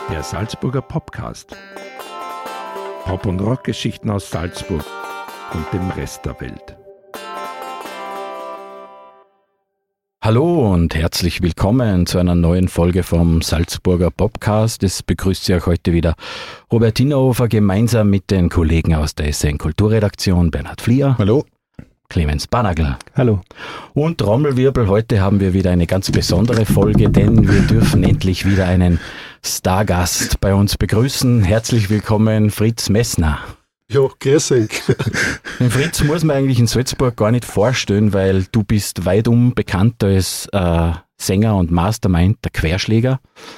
Der Salzburger Popcast. Pop- und Rockgeschichten aus Salzburg und dem Rest der Welt. Hallo und herzlich willkommen zu einer neuen Folge vom Salzburger Popcast. Es begrüßt Sie auch heute wieder Robert Hinnerhofer gemeinsam mit den Kollegen aus der SN Kulturredaktion Bernhard Flier. Hallo. Clemens Banagl. Hallo. Und Trommelwirbel, heute haben wir wieder eine ganz besondere Folge, denn wir dürfen endlich wieder einen Stargast bei uns begrüßen. Herzlich willkommen, Fritz Messner. Ja, grüß euch. Den Fritz muss man eigentlich in Salzburg gar nicht vorstellen, weil du bist weitum bekannt als Sänger und Mastermind der Querschläger.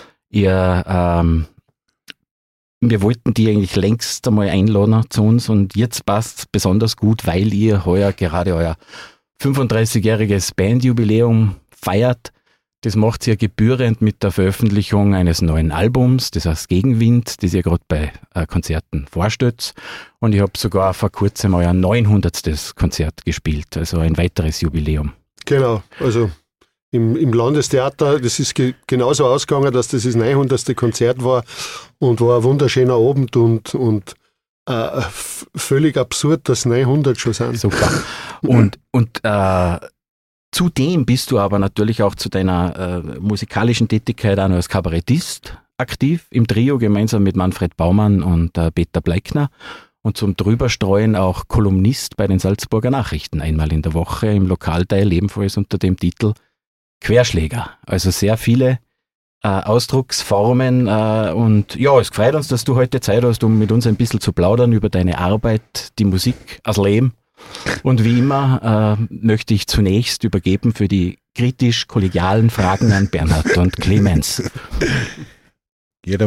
Wir wollten die eigentlich längst einmal einladen zu uns und jetzt passt es besonders gut, weil ihr heuer gerade euer 35-jähriges Bandjubiläum feiert. Das macht ihr gebührend mit der Veröffentlichung eines neuen Albums, das heißt Gegenwind, das ihr gerade bei Konzerten vorstellt. Und ich habe sogar vor kurzem euer 900. Konzert gespielt, also ein weiteres Jubiläum. Genau, also im Landestheater, das ist genauso ausgegangen, dass das 900. Konzert war und war ein wunderschöner Abend und völlig absurd, dass 900 schon sind. Super. Und zudem bist du aber natürlich auch zu deiner musikalischen Tätigkeit auch noch als Kabarettist aktiv, im Trio gemeinsam mit Manfred Baumann und Peter Bleikner und zum Drüberstreuen auch Kolumnist bei den Salzburger Nachrichten einmal in der Woche im Lokalteil, ebenfalls unter dem Titel Querschläger. Also sehr viele Ausdrucksformen und ja, es freut uns, dass du heute Zeit hast, um mit uns ein bisschen zu plaudern über deine Arbeit, die Musik als Leben. Und wie immer möchte ich zunächst übergeben für die kritisch-kollegialen Fragen an Bernhard und Clemens. Ja,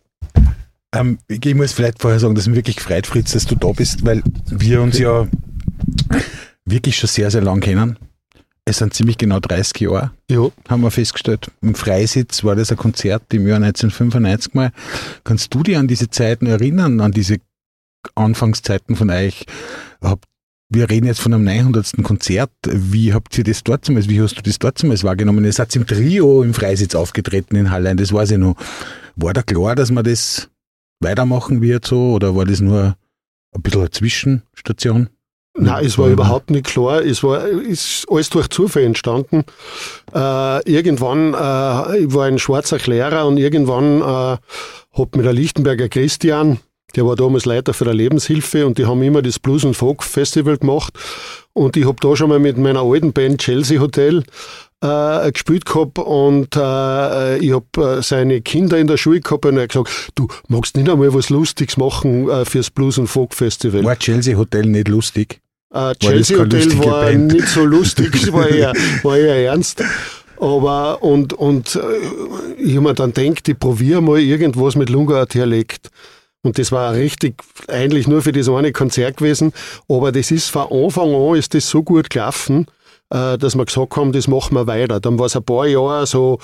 ich muss vielleicht vorher sagen, dass mich wirklich gefreut, Fritz, dass du da bist, weil wir uns ja wirklich schon sehr, sehr lang kennen. Es sind ziemlich genau 30 Jahre, ja, haben wir festgestellt. Im Freisitz war das ein Konzert im Jahr 1995 mal. Kannst du dich an diese Zeiten erinnern, an diese Anfangszeiten von euch? Wir reden jetzt von einem 900. Konzert. Wie habt ihr das dort wie hast du das dort wahrgenommen? Ihr seid im Trio im Freisitz aufgetreten in Hallein, das weiß ich noch. War da klar, dass man das weitermachen wird so, oder war das nur ein bisschen eine Zwischenstation? Nein, es war überhaupt nicht klar. Ist alles durch Zufall entstanden. Irgendwann, ich war ein Schwarzer Lehrer und irgendwann hat mir der Lichtenberger Christian, der war damals Leiter für der Lebenshilfe und die haben immer das Blues- und Folk-Festival gemacht. Und ich habe da schon mal mit meiner alten Band Chelsea Hotel gespielt gehabt und ich habe seine Kinder in der Schule gehabt und er hat gesagt, du magst nicht einmal was Lustiges machen fürs Blues- und Folk-Festival. War Chelsea Hotel nicht lustig? Chelsea Hotel war nicht so lustig, es war eher ernst. Aber und ich habe mir dann gedacht, ich probiere mal irgendwas mit Lunga-Dialekt. Und das war richtig, eigentlich nur für das eine Konzert gewesen. Aber das ist von Anfang an ist das so gut gelaufen, dass wir gesagt haben, das machen wir weiter. Dann war es ein paar Jahre, so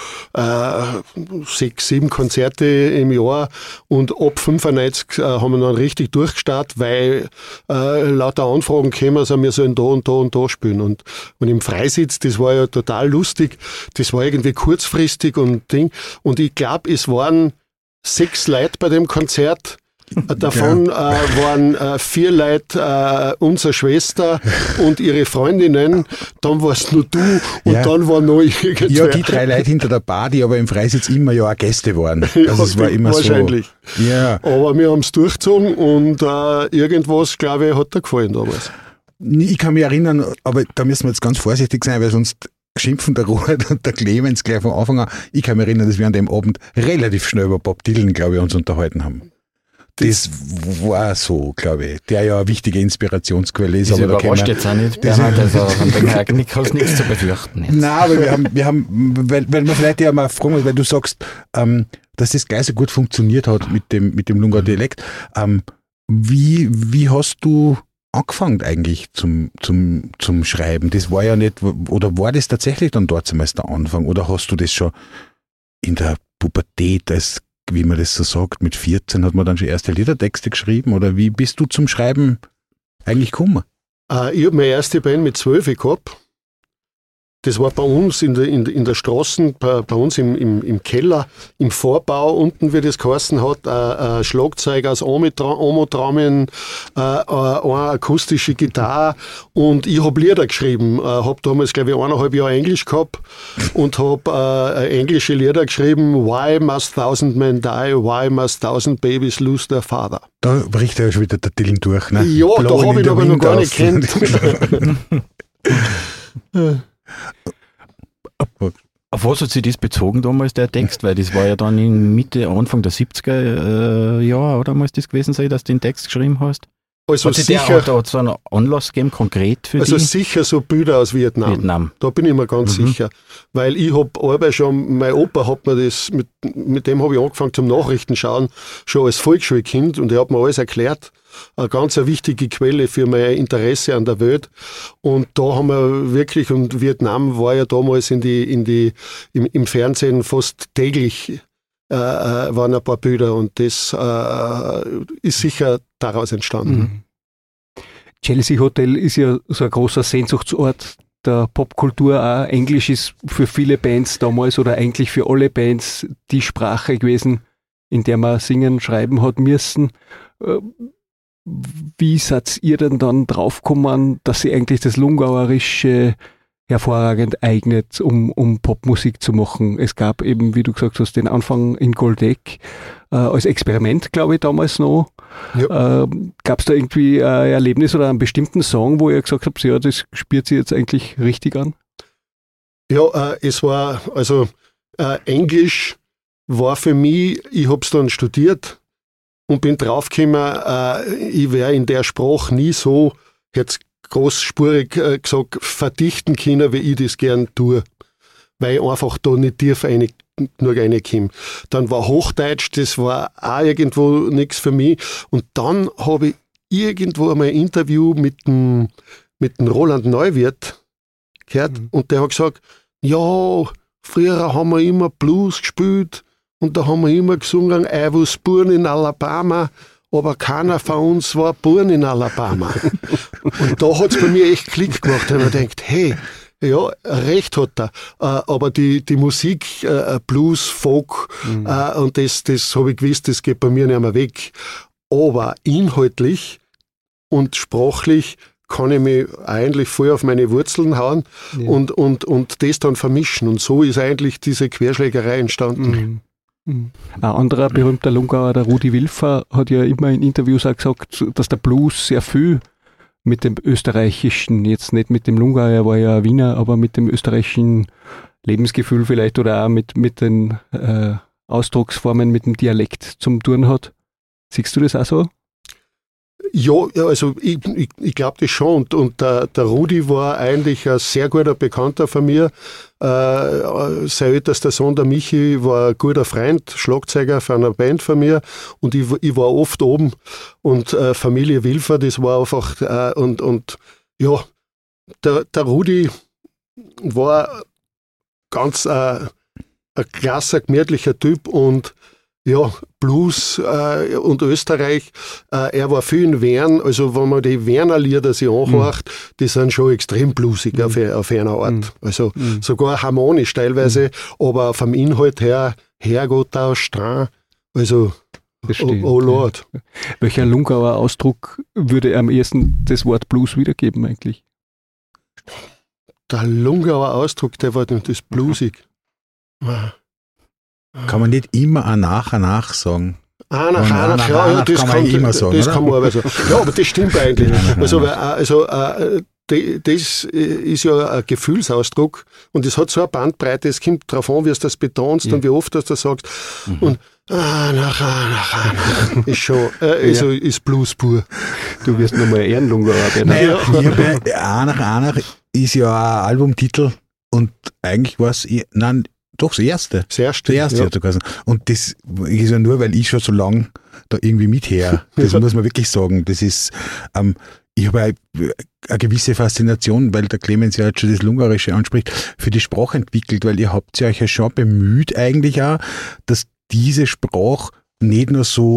6, 7 Konzerte im Jahr und ab 95 haben wir dann richtig durchgestartet, weil lauter Anfragen kämen, also wir sollen da und da und da spielen. Und im Freisitz, das war ja total lustig, das war irgendwie kurzfristig und Ding. Und ich glaube, es waren 6 Leute bei dem Konzert. Davon waren 4 Leute unsere Schwester und ihre Freundinnen, dann warst nur du und dann war noch irgendwer. Ja, die 3 Leute hinter der Bar, die aber im Freisitz immer ja auch Gäste waren. Also ja, es war immer wahrscheinlich. So. Ja. Aber wir haben es durchgezogen und irgendwas, glaube ich, hat dir gefallen damals. Ich kann mich erinnern, aber da müssen wir jetzt ganz vorsichtig sein, weil sonst schimpfen der Robert und der Clemens gleich von Anfang an. Ich kann mich erinnern, dass wir an dem Abend relativ schnell über Bob Dylan, glaube ich, uns unterhalten haben. Das war so, glaube ich, der ja eine wichtige Inspirationsquelle ist. Das aber überrascht jetzt auch nicht, Bernhard, also von dem her hast du nichts zu befürchten. Jetzt. Nein, aber wir haben, weil man vielleicht ja mal fragen muss, weil du sagst, dass das gleich so gut funktioniert hat mit dem Lunga-Dialekt. Wie hast du angefangen eigentlich zum Schreiben? Das war ja nicht, oder war das tatsächlich dann dort zumindest der Anfang, oder hast du das schon in der Pubertät als, wie man das so sagt, mit 14 hat man dann schon erste Liedertexte geschrieben, oder wie bist du zum Schreiben eigentlich gekommen? Ich habe meine erste Band mit 12 gehabt Das war bei uns in der Straße, bei uns im Keller, im Vorbau, unten, wie das geheißen hat, ein Schlagzeug aus Omotraumien, eine akustische Gitarre und ich habe Lieder geschrieben. Habe damals, glaube ich, 1,5 Jahre Englisch gehabt und habe englische Lieder geschrieben. Why must 1000 men die? Why must 1000 babies lose their father? Da bricht ja schon wieder der Dillen durch, ne? Ja, da habe ich aber noch gar nicht kennt. Auf was hat sich das bezogen damals, der Text? Weil das war ja dann in Mitte, Anfang der 70er Jahre, oder muss das gewesen sein, dass du den Text geschrieben hast? Also hat sicher, da so einen Anlass gegeben, konkret für also dich? sicher so Bilder aus Vietnam. Da bin ich mir ganz sicher. Weil ich habe aber schon, mein Opa hat mir das, mit dem habe ich angefangen zum Nachrichten schauen, schon als Volksschulkind und er hat mir alles erklärt. Eine ganz wichtige Quelle für mein Interesse an der Welt. Und da haben wir wirklich, und Vietnam war ja damals im Fernsehen fast täglich, waren ein paar Bilder und das ist sicher daraus entstanden. Chelsea Hotel ist ja so ein großer Sehnsuchtsort der Popkultur auch. Englisch ist für viele Bands damals oder eigentlich für alle Bands die Sprache gewesen, in der man singen, schreiben hat müssen. Wie seid ihr denn dann draufgekommen, dass sie eigentlich das Lungauerische hervorragend eignet, um Popmusik zu machen? Es gab eben, wie du gesagt hast, den Anfang in Goldeck als Experiment, glaube ich, damals noch. Ja. Gab es da irgendwie ein Erlebnis oder einen bestimmten Song, wo ihr gesagt habt, ja, das spürt sie jetzt eigentlich richtig an? Ja, es war, also Englisch war für mich, ich habe es dann studiert, und bin draufgekommen, ich wäre in der Sprache nie so, jetzt großspurig gesagt, verdichten können, wie ich das gern tue. Weil ich einfach da nicht tief nur reinkomme. Dann war Hochdeutsch, das war auch irgendwo nichts für mich. Und dann habe ich irgendwo einmal ein Interview mit dem Roland Neuwirth gehört und der hat gesagt, ja, früher haben wir immer Blues gespielt, und da haben wir immer gesungen, I was born in Alabama, aber keiner von uns war born in Alabama. Und da hat es bei mir echt Klick gemacht, da habe ich mir gedacht, hey, ja, recht hat er. Aber die Musik, Blues, Folk, und das habe ich gewusst, das geht bei mir nicht mehr weg. Aber inhaltlich und sprachlich kann ich mich eigentlich voll auf meine Wurzeln hauen und das dann vermischen. Und so ist eigentlich diese Querschlägerei entstanden. Ein anderer berühmter Lungauer, der Rudi Wilfer, hat ja immer in Interviews auch gesagt, dass der Blues sehr viel mit dem österreichischen, jetzt nicht mit dem Lungauer, er war ja Wiener, aber mit dem österreichischen Lebensgefühl vielleicht oder auch mit den Ausdrucksformen, mit dem Dialekt zum tun hat. Siehst du das auch so? Ja, also ich glaube das schon. Und der Rudi war eigentlich ein sehr guter Bekannter von mir. Sein ältester Sohn, der Michi, war ein guter Freund, Schlagzeuger von einer Band von mir. Und ich war oft oben. Und Familie Wilfer, das war einfach, ja, der Rudi war ganz ein klasse, gemütlicher Typ und ja, Blues und Österreich. Er war viel in Wern, also wenn man die Werner Lieder sich anhört, die sind schon extrem blusig auf einer Art. Also sogar harmonisch teilweise, aber vom Inhalt her, Herrgott aus Strahn, also oh Lord. Ja. Welcher Lungauer Ausdruck würde am ehesten das Wort Blues wiedergeben eigentlich? Der Lungauer Ausdruck, der war das blusig. Kann man nicht immer ein nach sagen? Nach, ja, das kann man immer sagen. Das kann man aber sagen. Ja, aber das stimmt eigentlich. Das ist ja ein Gefühlsausdruck und es hat so eine Bandbreite, es kommt darauf an, wie du das betonst und wie oft du das sagst. Und ist schon, ist Blues pur. Du wirst nochmal Ehrenlungauer werden. Naja, Nach ist ja ein Albumtitel und eigentlich war es, doch, das erste. Das erste, ja. Und das ist ja nur, weil ich schon so lange da irgendwie mither. Das muss man wirklich sagen. Das ist, ich habe eine gewisse Faszination, weil der Clemens ja jetzt schon das Lungauerische anspricht, für die Sprache entwickelt, weil ihr habt euch ja schon bemüht eigentlich auch, dass diese Sprache nicht nur so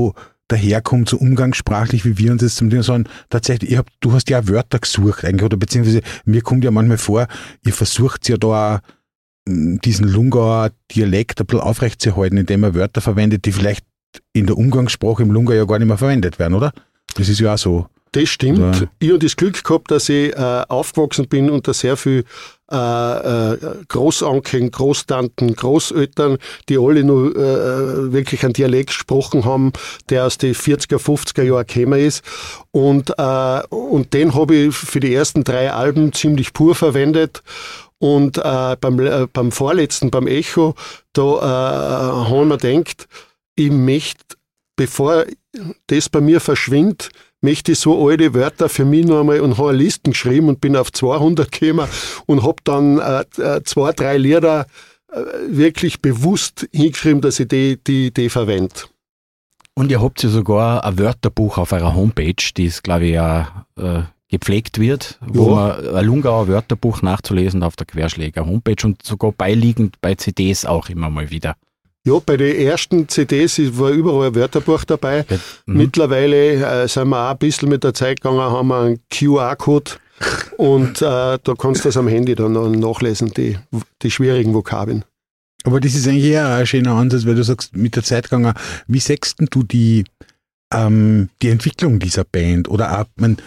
daherkommt, so umgangssprachlich, wie wir uns jetzt zum Thema sagen, tatsächlich, du hast ja auch Wörter gesucht eigentlich, oder beziehungsweise mir kommt ja manchmal vor, ihr versucht ja da auch, diesen Lungauer Dialekt ein bisschen aufrechtzuerhalten, indem er Wörter verwendet, die vielleicht in der Umgangssprache im Lungau ja gar nicht mehr verwendet werden, oder? Das ist ja auch so. Das stimmt. Ja. Ich habe das Glück gehabt, dass ich aufgewachsen bin unter sehr viel Großonkeln, Großtanten, Großeltern, die alle nur wirklich einen Dialekt gesprochen haben, der aus den 40er, 50er Jahren gekommen ist. Und den habe ich für die ersten 3 Alben ziemlich pur verwendet. Und beim vorletzten, beim Echo, da haben wir gedacht, ich möchte, bevor das bei mir verschwindet, möchte ich so alte Wörter für mich noch einmal und habe eine Listen geschrieben und bin auf 200 gekommen und habe dann 2, 3 Lieder wirklich bewusst hingeschrieben, dass ich die verwende. Und ihr habt ja sogar ein Wörterbuch auf eurer Homepage, das glaube ich ja gepflegt wird, wo man ein Lungauer Wörterbuch nachzulesen auf der Querschläger Homepage und sogar beiliegend bei CDs auch immer mal wieder. Ja, bei den ersten CDs war überall ein Wörterbuch dabei. Mittlerweile sind wir auch ein bisschen mit der Zeit gegangen, haben wir einen QR-Code und da kannst du das am Handy dann nachlesen, die schwierigen Vokabeln. Aber das ist eigentlich eher ein schöner Ansatz, weil du sagst, mit der Zeit gegangen, wie sechst du die Entwicklung dieser Band? Oder auch, man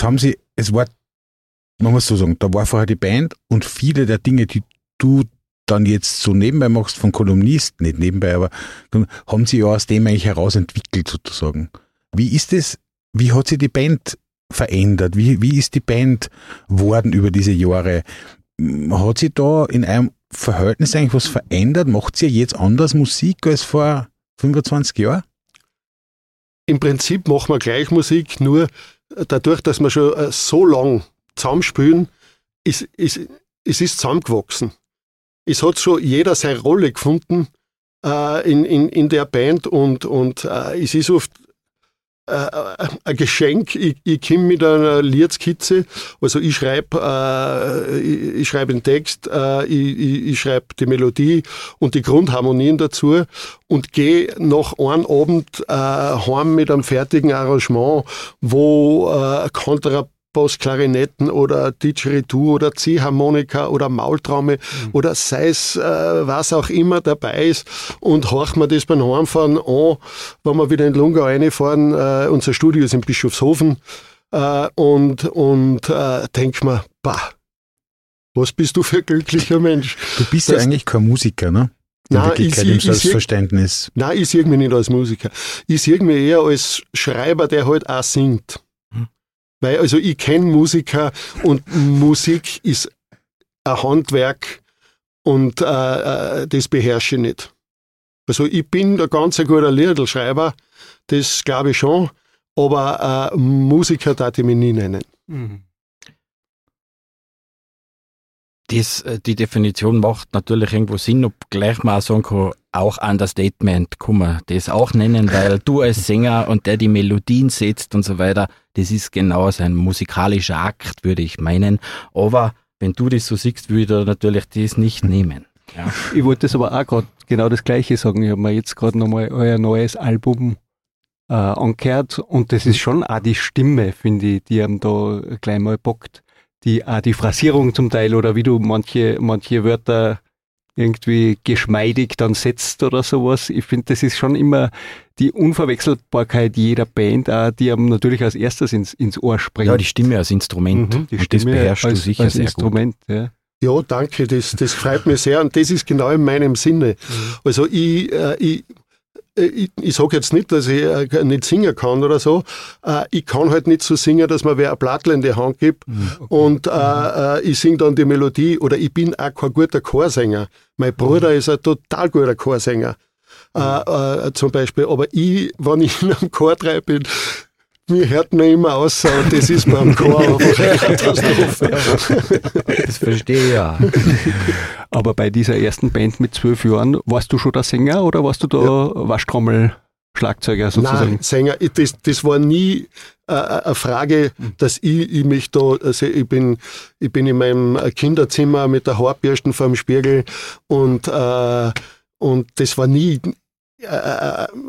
muss so sagen, da war vorher die Band und viele der Dinge, die du dann jetzt so nebenbei machst von Kolumnist, nicht nebenbei, aber haben sie ja aus dem eigentlich heraus entwickelt sozusagen. Wie ist es, wie hat sich die Band verändert? Wie ist die Band geworden über diese Jahre? Hat sich da in einem Verhältnis eigentlich was verändert? Macht sie jetzt anders Musik als vor 25 Jahren? Im Prinzip machen wir gleich Musik, nur dadurch, dass wir schon so lang zusammenspielen, es ist zusammengewachsen. Es hat schon jeder seine Rolle gefunden in der Band und es ist oft ein Geschenk. Ich komme mit einer Liedskizze, also ich schreibe den Text, ich schreibe die Melodie und die Grundharmonien dazu und gehe nach einem Abend heim mit einem fertigen Arrangement, wo Kontrabass, Klarinetten oder Didgeridoo oder Ziehharmonika oder Maultrommel oder sei es was auch immer dabei ist und horchen wir das beim Heimfahren an, wenn wir wieder in Lungau reinfahren. Unser Studio ist in Bischofshofen und denk mir, was bist du für ein glücklicher Mensch. Du bist ja eigentlich kein Musiker, ne? Nein, im Selbstverständnis. Nein, ich sehe mich nicht als Musiker. Ich sehe mich eher als Schreiber, der halt auch singt. Weil, also ich kenne Musiker und Musik ist ein Handwerk und das beherrsche ich nicht. Also ich bin ein ganz guter Liederschreiber, das glaube ich schon, aber Musiker darf ich mich nie nennen. Die Definition macht natürlich irgendwo Sinn, obgleich man auch sagen kann, auch Understatement kann man das auch nennen, weil du als Sänger und der die Melodien setzt und so weiter, das ist genau ein musikalischer Akt, würde ich meinen. Aber wenn du das so siehst, würde ich natürlich das nicht nehmen. Ja. Ich wollte das aber auch gerade genau das Gleiche sagen. Ich habe mir jetzt gerade nochmal euer neues Album angehört und das ist schon auch die Stimme, finde ich, die einem da gleich mal bockt. Die Phrasierung zum Teil oder wie du manche Wörter irgendwie geschmeidig dann setzt oder sowas. Ich finde, das ist schon immer die Unverwechselbarkeit jeder Band, auch, die einem natürlich als erstes ins Ohr springt. Ja, die Stimme als Instrument. Die Stimme das beherrschst du sicher als sehr Instrument, gut. Ja. Ja, danke, das freut mich sehr und das ist genau in meinem Sinne. Also ich sage jetzt nicht, dass ich nicht singen kann oder so. Ich kann halt nicht so singen, dass mir wer ein Blattl in die Hand gibt und ich singe dann die Melodie oder ich bin auch kein guter Chorsänger. Mein Bruder ist ein total guter Chorsänger zum Beispiel, aber wenn ich in einem Chor drin bin, mir hört man immer aus und das ist beim Chor einfach eine Katastrophe. Das verstehe ich ja. Aber bei dieser ersten Band mit 12 Jahren, warst du schon der Sänger oder warst du da Waschtrommel-Schlagzeuger sozusagen? Nein, Sänger, das war nie eine Frage, dass ich mich da, also ich bin in meinem Kinderzimmer mit der Haarbürsten vor dem Spiegel und das war nie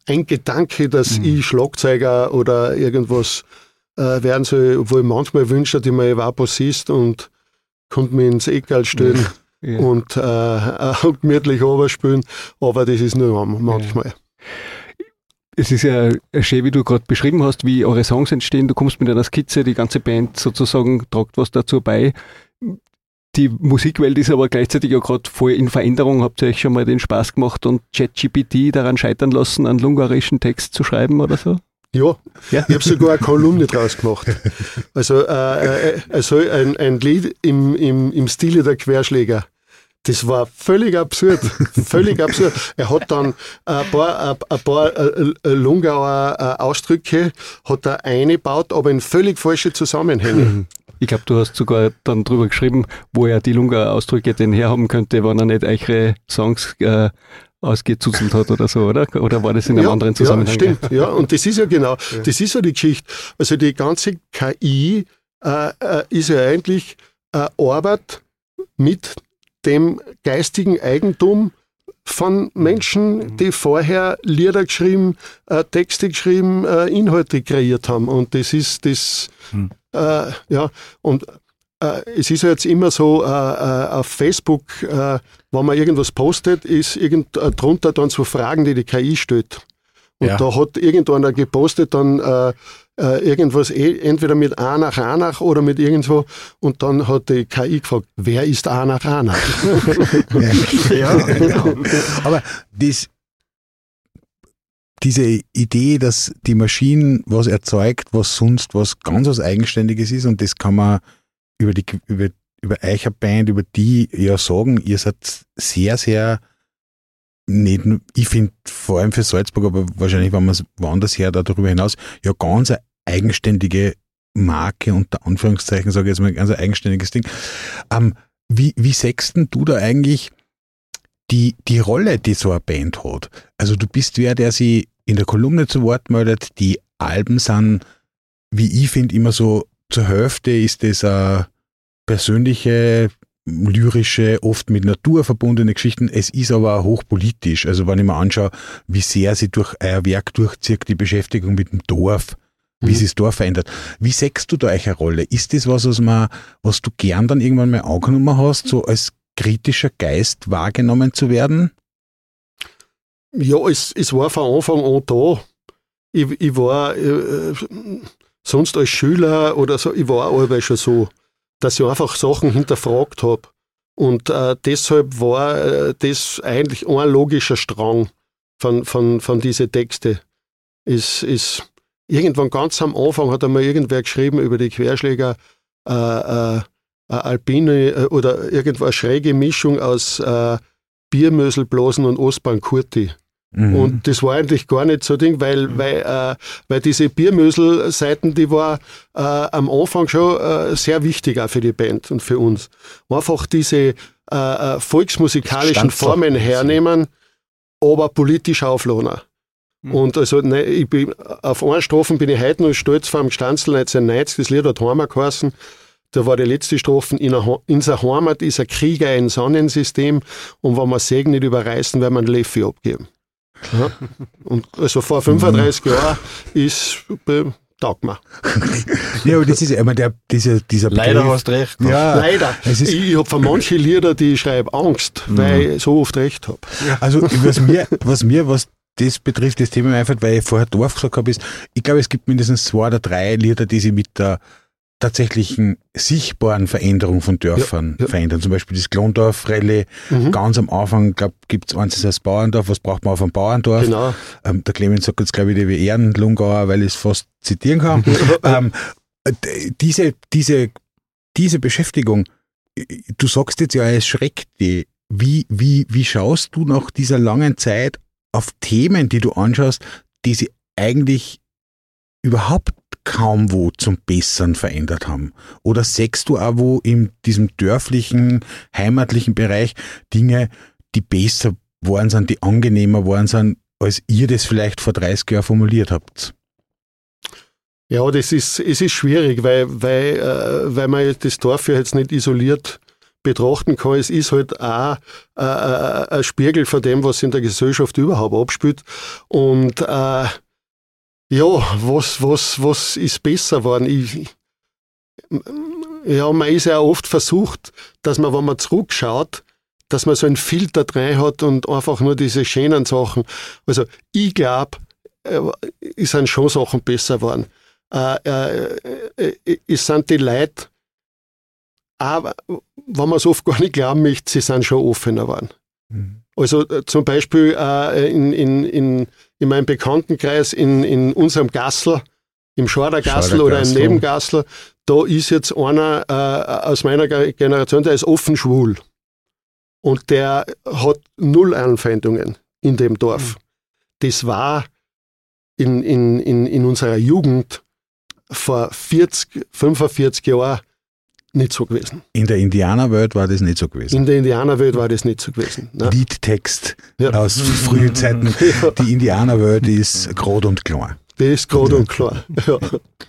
ein Gedanke, dass ich Schlagzeuger oder irgendwas werden soll, obwohl ich manchmal wünsche, dass ich mal auch Bassist und konnte mich ins Eckerl stellen und gemütlich runterspielen, aber das ist nur manchmal. Es ist ja schön, wie du gerade beschrieben hast, wie eure Songs entstehen. Du kommst mit einer Skizze, die ganze Band sozusagen tragt was dazu bei. Die Musikwelt ist aber gleichzeitig ja gerade voll in Veränderung. Habt ihr euch schon mal den Spaß gemacht und ChatGPT daran scheitern lassen, einen ungarischen Text zu schreiben oder so? Ja, ich habe sogar eine Kolumne draus gemacht. Also ein Lied im Stile der Querschläger. Das war völlig absurd. Völlig absurd. Er hat dann ein paar Lungauer Ausdrücke hat er eingebaut, aber in völlig falsche Zusammenhänge. Ich glaube, du hast sogar dann drüber geschrieben, wo er die Lungauer Ausdrücke denn herhaben könnte, wenn er nicht eure Songs ausgezuzelt hat oder so, oder? Oder war das in einem anderen Zusammenhang? Ja, stimmt. Ja, und das ist ja genau, das ist ja die Geschichte. Also die ganze KI ist ja eigentlich Arbeit mit dem geistigen Eigentum von Menschen, die vorher Lieder geschrieben, Texte geschrieben, Inhalte kreiert haben. Und das ist das, es ist ja jetzt immer so, auf Facebook, wenn man irgendwas postet, ist drunter dann so Fragen, die KI stellt. Und da hat irgendeiner gepostet dann irgendwas entweder mit Anach oder mit irgendwo, und dann hat die KI gefragt, wer ist Anach? Ja, genau. Aber diese Idee, dass die Maschine was erzeugt, was sonst was ganz was Eigenständiges ist, und das kann man über eure Band, über die ja sagen, ihr seid sehr, sehr nicht, ich finde vor allem für Salzburg, aber wahrscheinlich, wenn man es woanders her, darüber hinaus, ja ganz eine eigenständige Marke, unter Anführungszeichen, sage ich jetzt mal, ganz ein eigenständiges Ding. Wie sechst denn du da eigentlich die Rolle, die so eine Band hat? Also du bist wer, der sich in der Kolumne zu Wort meldet, die Alben sind, wie ich finde, immer so zur Hälfte ist das eine persönliche, lyrische, oft mit Natur verbundene Geschichten. Es ist aber auch hochpolitisch. Also wenn ich mir anschaue, wie sehr sie durch euer Werk durchzieht, die Beschäftigung mit dem Dorf, wie sich das Dorf verändert. Wie sechst du da eure Rolle? Ist das was du gern dann irgendwann mal angenommen hast, so als kritischer Geist wahrgenommen zu werden? Ja, es war von Anfang an da. Ich war sonst als Schüler oder so, ich war allweil schon so, dass ich einfach Sachen hinterfragt habe. Und deshalb war das eigentlich ein logischer Strang von diesen Texten. Ist irgendwann ganz am Anfang hat einmal irgendwer geschrieben über die Querschläger, Alpine oder irgendwo eine schräge Mischung aus Biermöselblasen und Ostbahn-Kurti. Und das war eigentlich gar nicht so ein Ding, weil diese Biermösel-Seiten, die war am Anfang schon sehr wichtig auch für die Band und für uns. Einfach diese volksmusikalischen Formen hernehmen, aber politisch aufladen. Und also auf eine Strophe bin ich heute noch stolz vor dem Gstanzl 1990, das Lied hat Heimat geheißen. Da war die letzte Strophe, in unserer Heimat ist ein Krieger ein Sonnensystem, und wenn wir Segen nicht überreißen, werden wir einen Leffi abgeben. Ja. Und also vor 35 Jahren ist taugt mir. Ja, aber das ist immer dieser Begriff. Leider hast du recht. Ja, leider. Ich habe von manchen Lieder, die ich schreibe, Angst, weil ich so oft recht habe. Also was das betrifft, das Thema einfach, weil ich vorher Dorf gesagt habe, ist, ich glaube, es gibt mindestens 2 oder 3 Lieder, die sich mit der tatsächlichen sichtbaren Veränderung von Dörfern verändern. Zum Beispiel das Glondorf-Rallye, ganz am Anfang, glaube gibt es eins, das heißt Bauerndorf, was braucht man auf einem Bauerndorf? Genau. Der Clemens sagt jetzt, glaube ich, wie Ehrenlungauer, weil ich es fast zitieren kann. Diese Beschäftigung, du sagst jetzt ja, es schreckt dich. Wie schaust du nach dieser langen Zeit auf Themen, die du anschaust, die sich eigentlich überhaupt kaum wo zum Besseren verändert haben? Oder sägst du auch wo in diesem dörflichen, heimatlichen Bereich Dinge, die besser geworden sind, die angenehmer geworden sind, als ihr das vielleicht vor 30 Jahren formuliert habt? Ja, es ist schwierig, weil man das Dorf ja jetzt nicht isoliert betrachten kann. Es ist halt auch ein Spiegel von dem, was in der Gesellschaft überhaupt abspielt. Und was ist besser geworden? Man ist ja oft versucht, dass man, wenn man zurückschaut, dass man so einen Filter drin hat und einfach nur diese schönen Sachen. Also ich glaube, es sind schon Sachen besser geworden. Es sind die Leute, aber wenn man es oft gar nicht glauben möchte, sie sind schon offener geworden. Mhm. Also zum Beispiel in meinem Bekanntenkreis, in unserem Gassel, im Schordergassel oder im Nebengassel, da ist jetzt einer aus meiner Generation, der ist offen schwul. Und der hat 0 Anfeindungen in dem Dorf. Mhm. Das war in unserer Jugend vor 45 Jahren nicht so gewesen. In der Indianerwelt war das nicht so gewesen. In der Indianerwelt war das nicht so gewesen. Ne? Liedtext aus frühen Zeiten. Ja. Die Indianerwelt ist grad und klar. Die ist grad und klar, ja.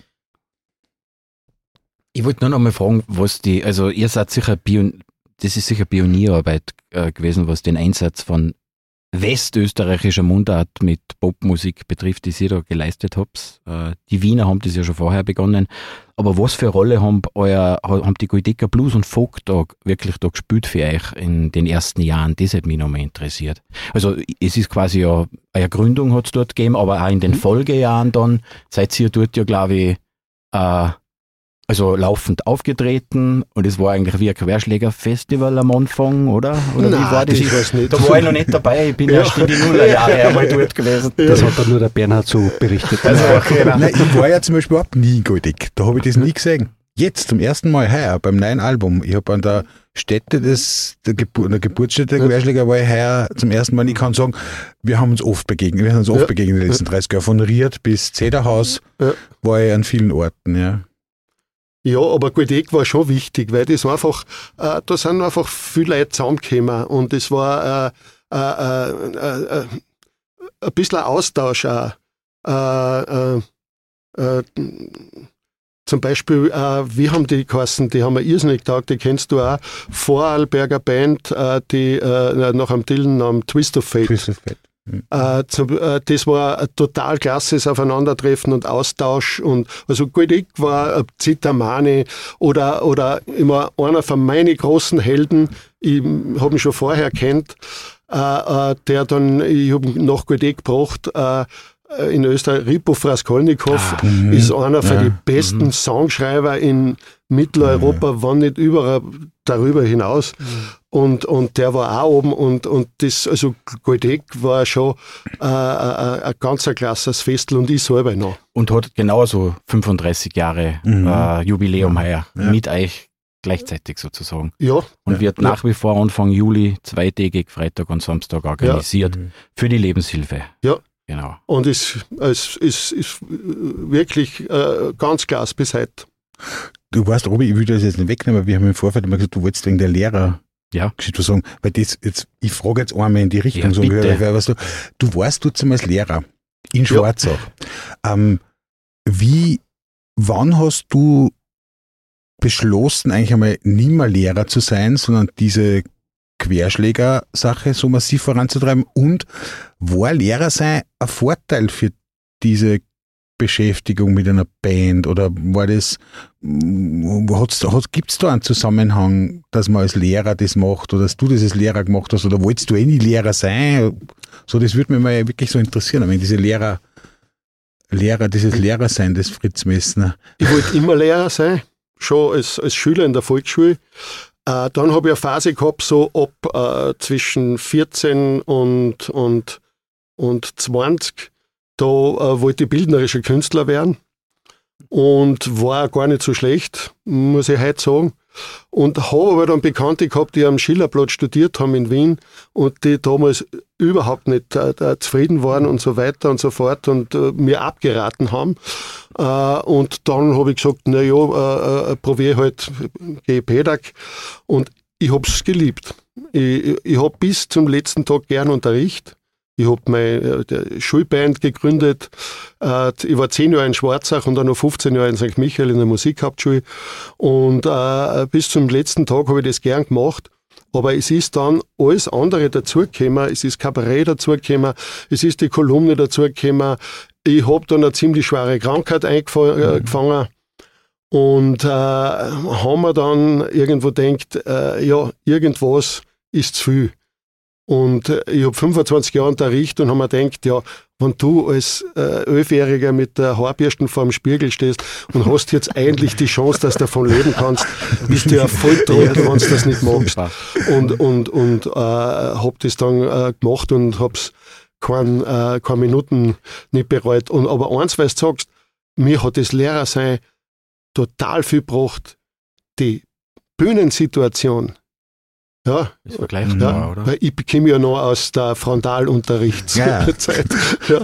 Ich wollte nur noch mal fragen, also ihr seid sicher das ist sicher Pionierarbeit gewesen, was den Einsatz von westösterreichischer Mundart mit Popmusik betrifft, die ihr da geleistet habt. Die Wiener haben das ja schon vorher begonnen. Aber was für eine Rolle haben die Goldecker Blues und Folk da wirklich da gespielt für euch in den ersten Jahren? Das hat mich nochmal interessiert. Also es ist quasi ja, eine Gründung hat es dort gegeben, aber auch in den Folgejahren dann seid ihr dort ja, glaube ich, also laufend aufgetreten und es war eigentlich wie ein Querschlägerfestival am Anfang, oder? Oder nein, wie war das? Ich weiß nicht. Da war ich noch nicht dabei, ich bin erst in die Nullerjahre einmal dort gewesen. Das hat dann nur der Bernhard so berichtet. Also, okay, nein, ich war ja zum Beispiel überhaupt nie in Goldeck, da habe ich das nie gesehen. Jetzt zum ersten Mal heuer beim neuen Album. Ich habe an der Stätte der Geburtsstätte der Querschläger war ich heuer zum ersten Mal. Ich kann sagen, wir haben uns oft begegnet. Wir haben uns oft begegnet in den letzten 30 Jahren. Von Ried bis Zederhaus war ich an vielen Orten, ja. Ja, aber Goldeck war schon wichtig, weil das einfach, da sind einfach viele Leute zusammengekommen und es war ein bisschen ein Austausch auch. Zum Beispiel, wie haben die geheißen, die haben wir irrsinnig getaugt, die kennst du auch, Vorarlberger Band, die nach einem Dillennamen Twist of Fate. Twist of Fate. Das war ein total klasses Aufeinandertreffen und Austausch und also Goldeck war Zitamani oder immer einer von meinen großen Helden, ich habe ihn schon vorher kennt, der dann, ich habe ihn nach Goldeck gebracht, in Österreich, Ripo Fraskolnikow ist einer von den besten Songschreiber in Mitteleuropa, wenn nicht überall darüber hinaus. Und der war auch oben und das, also Goldeck war schon ein ganz klasses Festel und ich selber noch. Und hat genauso 35 Jahre Jubiläum heuer mit euch gleichzeitig sozusagen. Ja. Und wird nach wie vor Anfang Juli zweitägig Freitag und Samstag organisiert für die Lebenshilfe. Ja. Genau. Und es ist wirklich ganz klasse bis heute. Du weißt, Robi, ich will das jetzt nicht wegnehmen, aber wir haben im Vorfeld immer gesagt, du wolltest wegen der Lehrer was sagen, weil das jetzt, ich frage jetzt einmal in die Richtung, so du warst trotzdem als Lehrer in Schwarzach. Wann hast du beschlossen, eigentlich einmal nicht mehr Lehrer zu sein, sondern diese Querschläger-Sache so massiv voranzutreiben, und war Lehrer sein ein Vorteil für diese Beschäftigung mit einer Band, oder war das, gibt es da einen Zusammenhang, dass man als Lehrer das macht oder dass du das als Lehrer gemacht hast, oder wolltest du nie Lehrer sein? So, das würde mich mal wirklich so interessieren, wenn diese dieses Lehrersein des Fritz Messner. Ich wollte immer Lehrer sein, schon als Schüler in der Volksschule. Dann habe ich eine Phase gehabt, so ab zwischen 14 und 20. Da wollte ich bildnerischer Künstler werden und war gar nicht so schlecht, muss ich heute sagen. Und habe aber dann Bekannte gehabt, die am Schillerplatz studiert haben in Wien und die damals überhaupt nicht zufrieden waren und so weiter und so fort und mir abgeraten haben. Und dann habe ich gesagt, probiere halt, gehe Pädag, und ich habe es geliebt. Ich habe bis zum letzten Tag gern Unterricht. Ich habe meine Schulband gegründet. Ich war 10 Jahre in Schwarzach und dann noch 15 Jahre in St. Michael in der Musikhauptschule. Und bis zum letzten Tag habe ich das gern gemacht. Aber es ist dann alles andere dazugekommen. Es ist Kabarett dazugekommen. Es ist die Kolumne dazugekommen. Ich habe dann eine ziemlich schwere Krankheit eingefangen. Und haben wir dann irgendwo gedacht, ja, irgendwas ist zu viel. Und ich habe 25 Jahre unterrichtet und haben mir gedacht, ja, wenn du als 11-Jähriger mit der Haarbürsten vor dem Spiegel stehst und hast jetzt eigentlich die Chance, dass du davon leben kannst, bist du ja voll tot, wenn du das nicht magst. Und habe das dann gemacht und habe es keine Minuten nicht bereut. Aber eins, weil du sagst, mir hat das Lehrersein total viel gebracht, die Bühnensituation. Ja, das vergleichbar, oder? Weil ich komme ja noch aus der Frontalunterrichtszeit. Ja.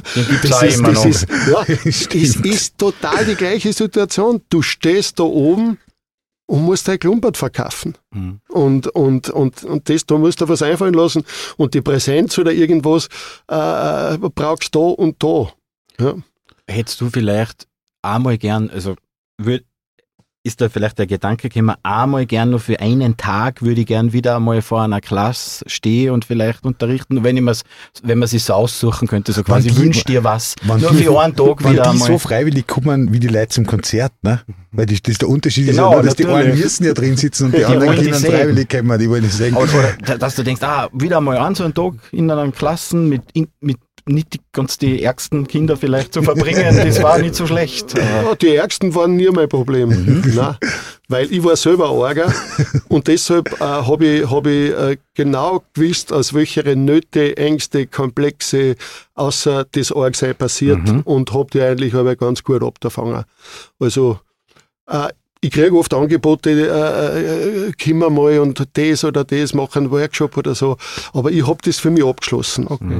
Es ist total die gleiche Situation. Du stehst da oben und musst dein Klumpert verkaufen. Mhm. Und das, da musst du was einfallen lassen. Und die Präsenz oder irgendwas brauchst du da und da. Ja. Hättest du vielleicht einmal gern, also ist da vielleicht der Gedanke gekommen, einmal gern nur für einen Tag würde ich gern wieder einmal vor einer Klasse stehen und vielleicht unterrichten, wenn man sich so aussuchen könnte, so quasi wünsch dir was, nur für einen Tag wieder einmal. Die so freiwillig kommen wie die Leute zum Konzert, ne? Weil das ist der Unterschied, genau, ist ja nur, dass die einen müssen ja drin sitzen und die anderen können freiwillig kommen, die wollen nicht sehen. Oder dass du denkst, wieder einmal so einen Tag in einer Klasse mit nicht die ärgsten Kinder vielleicht zu verbringen, das war nicht so schlecht. Ja, die Ärgsten waren nie mein Problem. Nein, weil ich war selber Orger und deshalb hab ich genau gewusst, aus welcher Nöte, Ängste, Komplexe außer das Orgsein passiert und hab die eigentlich aber ganz gut abgefangen. Also ich kriege oft Angebote, komm mal und das oder das, machen einen Workshop oder so, aber ich habe das für mich abgeschlossen. Okay.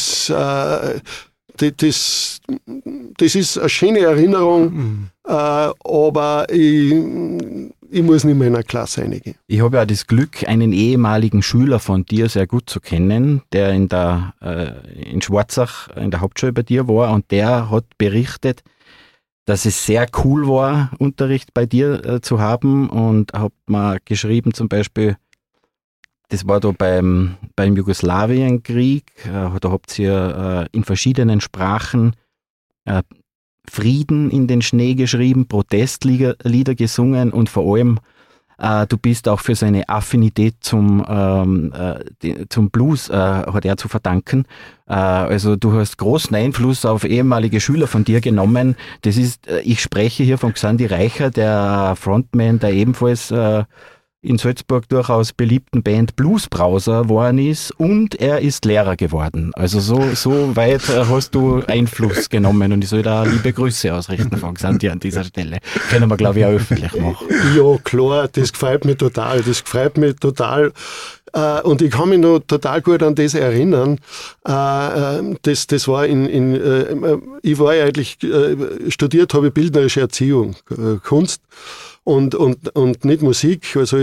Das ist eine schöne Erinnerung, aber ich muss nicht mehr in eine Klasse reingehen. Ich habe ja das Glück, einen ehemaligen Schüler von dir sehr gut zu kennen, der in Schwarzach in der Hauptschule bei dir war, und der hat berichtet, dass es sehr cool war, Unterricht bei dir zu haben, und hat mir geschrieben zum Beispiel, das war da beim Jugoslawienkrieg, da habt ihr in verschiedenen Sprachen Frieden in den Schnee geschrieben, Protestlieder gesungen, und vor allem du bist auch für seine Affinität zum Blues hat er zu verdanken. Also du hast großen Einfluss auf ehemalige Schüler von dir genommen. Das ist, ich spreche hier von Xandi Reicher, der Frontman, der ebenfalls in Salzburg durchaus beliebten Band Bluesbrowser geworden ist, und er ist Lehrer geworden. Also so weit hast du Einfluss genommen, und ich soll da liebe Grüße ausrichten von Xandi an dieser Stelle. Können wir, glaube ich, auch öffentlich machen. Ja, klar, das gefällt mir total. Und ich kann mich noch total gut an das erinnern. Das war ich war eigentlich, studiert habe ich bildnerische Erziehung, Kunst. Und nicht Musik. Also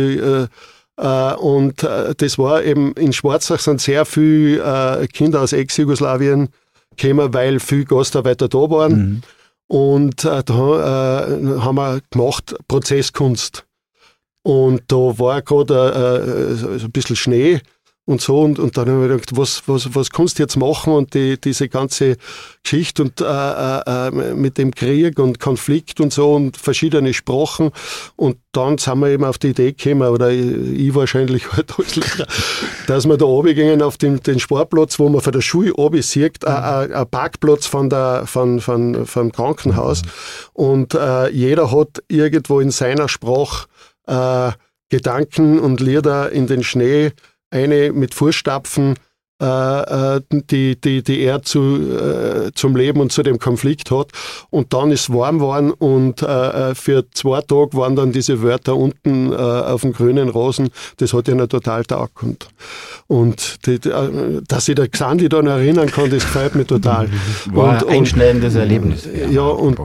das war eben, in Schwarzach sind sehr viele Kinder aus Ex-Jugoslawien gekommen, weil viele Gastarbeiter da waren. Und da haben wir gemacht Prozesskunst. Und da war gerade so ein bisschen Schnee und so, und dann habe ich gedacht, was kannst du jetzt machen? Und diese ganze Geschichte und mit dem Krieg und Konflikt und so und verschiedene Sprachen, und dann sind wir eben auf die Idee gekommen, oder ich wahrscheinlich halt als Lehrer, dass wir da runtergehen auf den Sportplatz, wo man von der Schule runter sieht, ein Parkplatz vom Krankenhaus, und jeder hat irgendwo in seiner Sprache Gedanken und Lieder in den Schnee, eine mit Fußstapfen, die er zum Leben und zu dem Konflikt hat. Und dann ist es warm geworden, und für 2 Tage waren dann diese Wörter unten auf dem grünen Rasen. Das hat ihnen total taugt. Und dass ich der Xandi dann erinnern kann, das gefällt mir total. War ein einschneidendes Erlebnis. Ja, und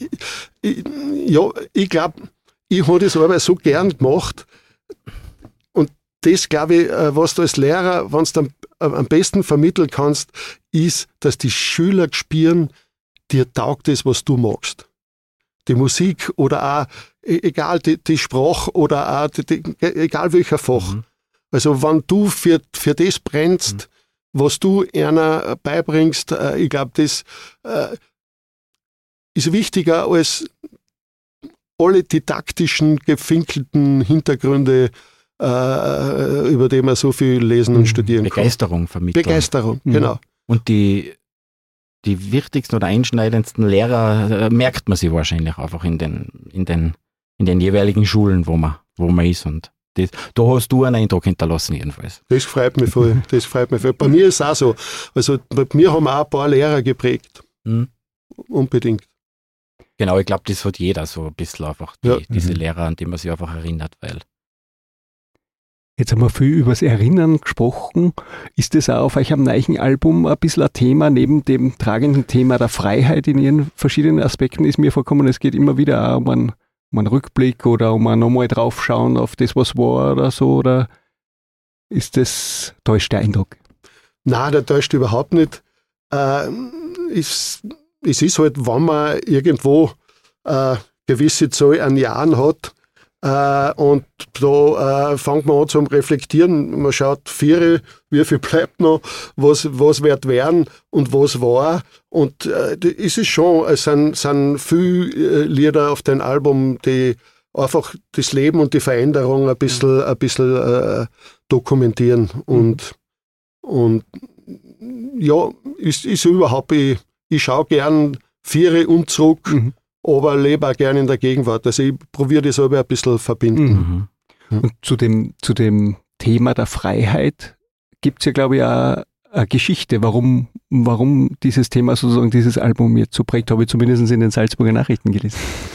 ich glaube, ich habe das Arbeit so gern gemacht. Und das, glaube ich, was du als Lehrer, wenn du dann am besten vermitteln kannst, ist, dass die Schüler spüren, dir taugt das, was du magst. Die Musik oder auch, egal die Sprache oder auch, egal welcher Fach. Also wenn du für das brennst, was du einer beibringst, ich glaube, das ist wichtiger als alle didaktischen, gefinkelten Hintergründe, über die man so viel lesen und studieren Begeisterung vermitteln. Begeisterung, genau. Und die wichtigsten oder einschneidendsten Lehrer merkt man sich wahrscheinlich einfach in den jeweiligen Schulen, wo man ist. Und da hast du einen Eindruck hinterlassen jedenfalls. Das freut mich voll. Bei mir ist es auch so. Also bei mir haben auch ein paar Lehrer geprägt. Unbedingt. Genau, ich glaube, das hat jeder so ein bisschen einfach, diese Lehrer, an die man sich einfach erinnert, weil. Jetzt haben wir viel über das Erinnern gesprochen. Ist das auch auf euch am neuen Album ein bisschen ein Thema, neben dem tragenden Thema der Freiheit in ihren verschiedenen Aspekten ist mir vorgekommen, es geht immer wieder auch um einen Rückblick oder um ein nochmal draufschauen auf das, was war oder so, oder täuscht der Eindruck? Nein, der täuscht überhaupt nicht. Es ist halt, wenn man irgendwo gewisse Zahl an Jahren hat, und da fängt man an zum Reflektieren. Man schaut 4, wie viel bleibt noch, was wird werden und was war. Und es ist schon, es sind viele Lieder auf dem Album, die einfach das Leben und die Veränderung ein bisschen dokumentieren. Und ja, ist überhaupt, ich schaue gern 4 und zurück. Aber lebe auch gerne in der Gegenwart. Also ich probiere das selber ein bisschen verbinden. Und zu dem Thema der Freiheit gibt es ja, glaube ich, auch eine Geschichte, warum dieses Thema sozusagen dieses Album jetzt so prägt, habe ich zumindest in den Salzburger Nachrichten gelesen.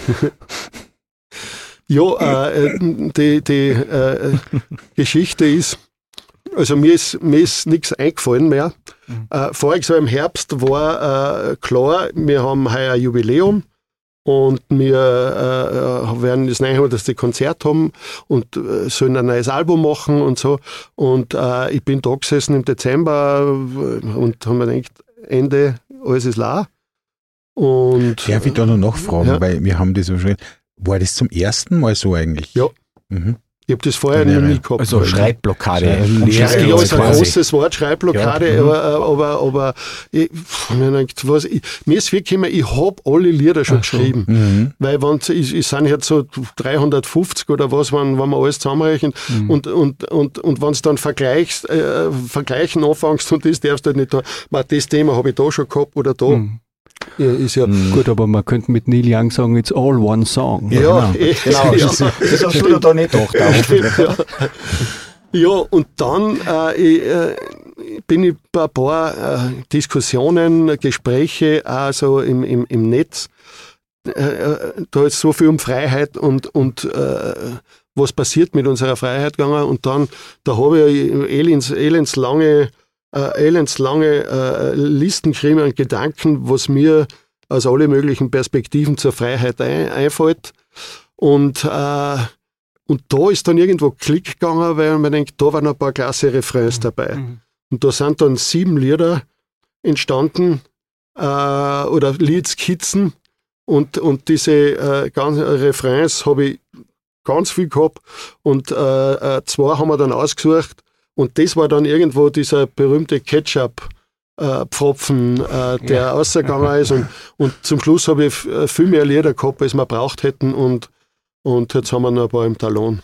Ja, die Geschichte ist, also mir ist nichts eingefallen mehr. Voriges Jahr im Herbst war klar, wir haben heuer ein Jubiläum. Und wir werden das nächste Konzert haben und sollen ein neues Album machen und so. Und ich bin da gesessen im Dezember und haben mir gedacht, Ende, alles ist leer. Und darf ich da noch nachfragen, weil wir haben das schon. War das zum ersten Mal so eigentlich? Ja. Ich habe das vorher noch nie gehabt. Also Schreibblockade. Ja, ist ein großes Wort, Schreibblockade, aber mir ist wirklich immer, ich habe alle Lieder schon geschrieben. Weil es sind jetzt so 350 oder was, wenn man alles zusammenrechnet. Und wenn du dann vergleichen anfängst und das darfst du halt nicht da, das Thema habe ich da schon gehabt oder da. Ja, ist ja gut, aber man könnte mit Neil Young sagen, it's all one song. Ja, genau. Das hast du da nicht gedacht. Ja, und dann bin ich bei ein paar Diskussionen, Gespräche, also im Netz. Da ist so viel um Freiheit und was passiert mit unserer Freiheit gegangen. Und dann, da habe ich elendslange Listen geschrieben und Gedanken, was mir aus alle möglichen Perspektiven zur Freiheit einfällt. Und da ist dann irgendwo Klick gegangen, weil man denkt, da waren ein paar klasse Refrains dabei. Und da sind dann 7 Lieder entstanden, oder Liedskizzen. Und diese ganzen Refrains habe ich ganz viel gehabt. Und 2 haben wir dann ausgesucht. Und das war dann irgendwo dieser berühmte Ketchup-Pfropfen, der rausgegangen ist. Und zum Schluss habe ich viel mehr Lieder gehabt, als wir braucht hätten. Und jetzt haben wir noch ein paar im Talon.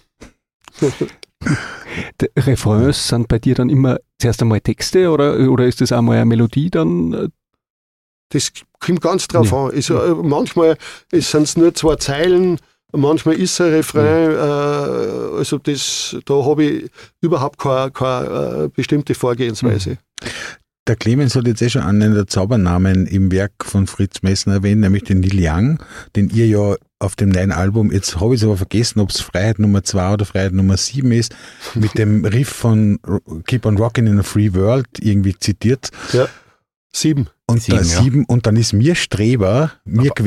Die Refrains sind bei dir dann immer zuerst einmal Texte oder ist das einmal eine Melodie dann? Das kommt ganz drauf an. Manchmal sind es nur 2 Zeilen. Manchmal ist es ein Refrain, also da habe ich überhaupt keine bestimmte Vorgehensweise. Der Clemens hat jetzt schon einen der Zaubernamen im Werk von Fritz Messner erwähnt, nämlich den Neil Young, den ihr ja auf dem neuen Album, jetzt habe ich es aber vergessen, ob es Freiheit Nummer 2 oder Freiheit Nummer 7 ist, mit dem Riff von Keep on Rockin' in a Free World irgendwie zitiert. Ja, 7. Und 7, und dann ist mir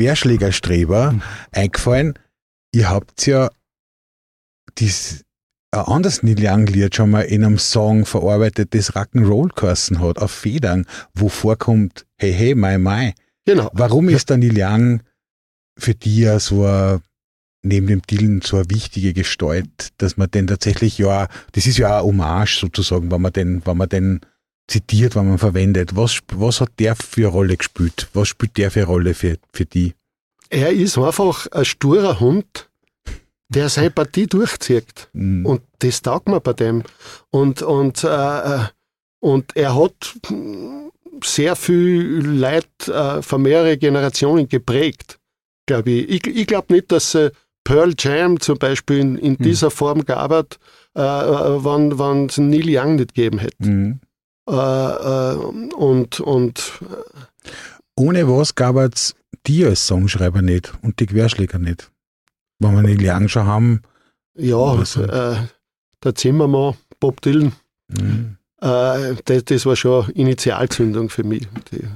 Querschlägerstreber eingefallen. Ihr habt ja ein anderes Neil Young-Lied schon mal in einem Song verarbeitet, das Rock'n'Roll geheißen hat, auf Federn, wo vorkommt, hey, hey, my. Genau. Warum ist der Neil Young für dich ja so neben dem Dylan so eine wichtige Gestalt, dass man den tatsächlich, ja, das ist ja auch eine Hommage sozusagen, wenn man den zitiert, wenn man verwendet. Was hat der für eine Rolle gespielt? Was spielt der für eine Rolle für die? Er ist einfach ein sturer Hund, der seine Partie durchzieht. Und das taugt mir bei dem. Und er hat sehr viel Leute von mehreren Generationen geprägt, glaube ich. Ich glaube nicht, dass Pearl Jam zum Beispiel in dieser Form gearbeitet, wenn es Neil Young nicht gegeben hätte. Ohne was gab es die als Songschreiber nicht und die Querschläger nicht. Wenn wir Neil Young schon haben. Ja, der Zimmermann, Bob Dylan, das war schon Initialzündung für mich.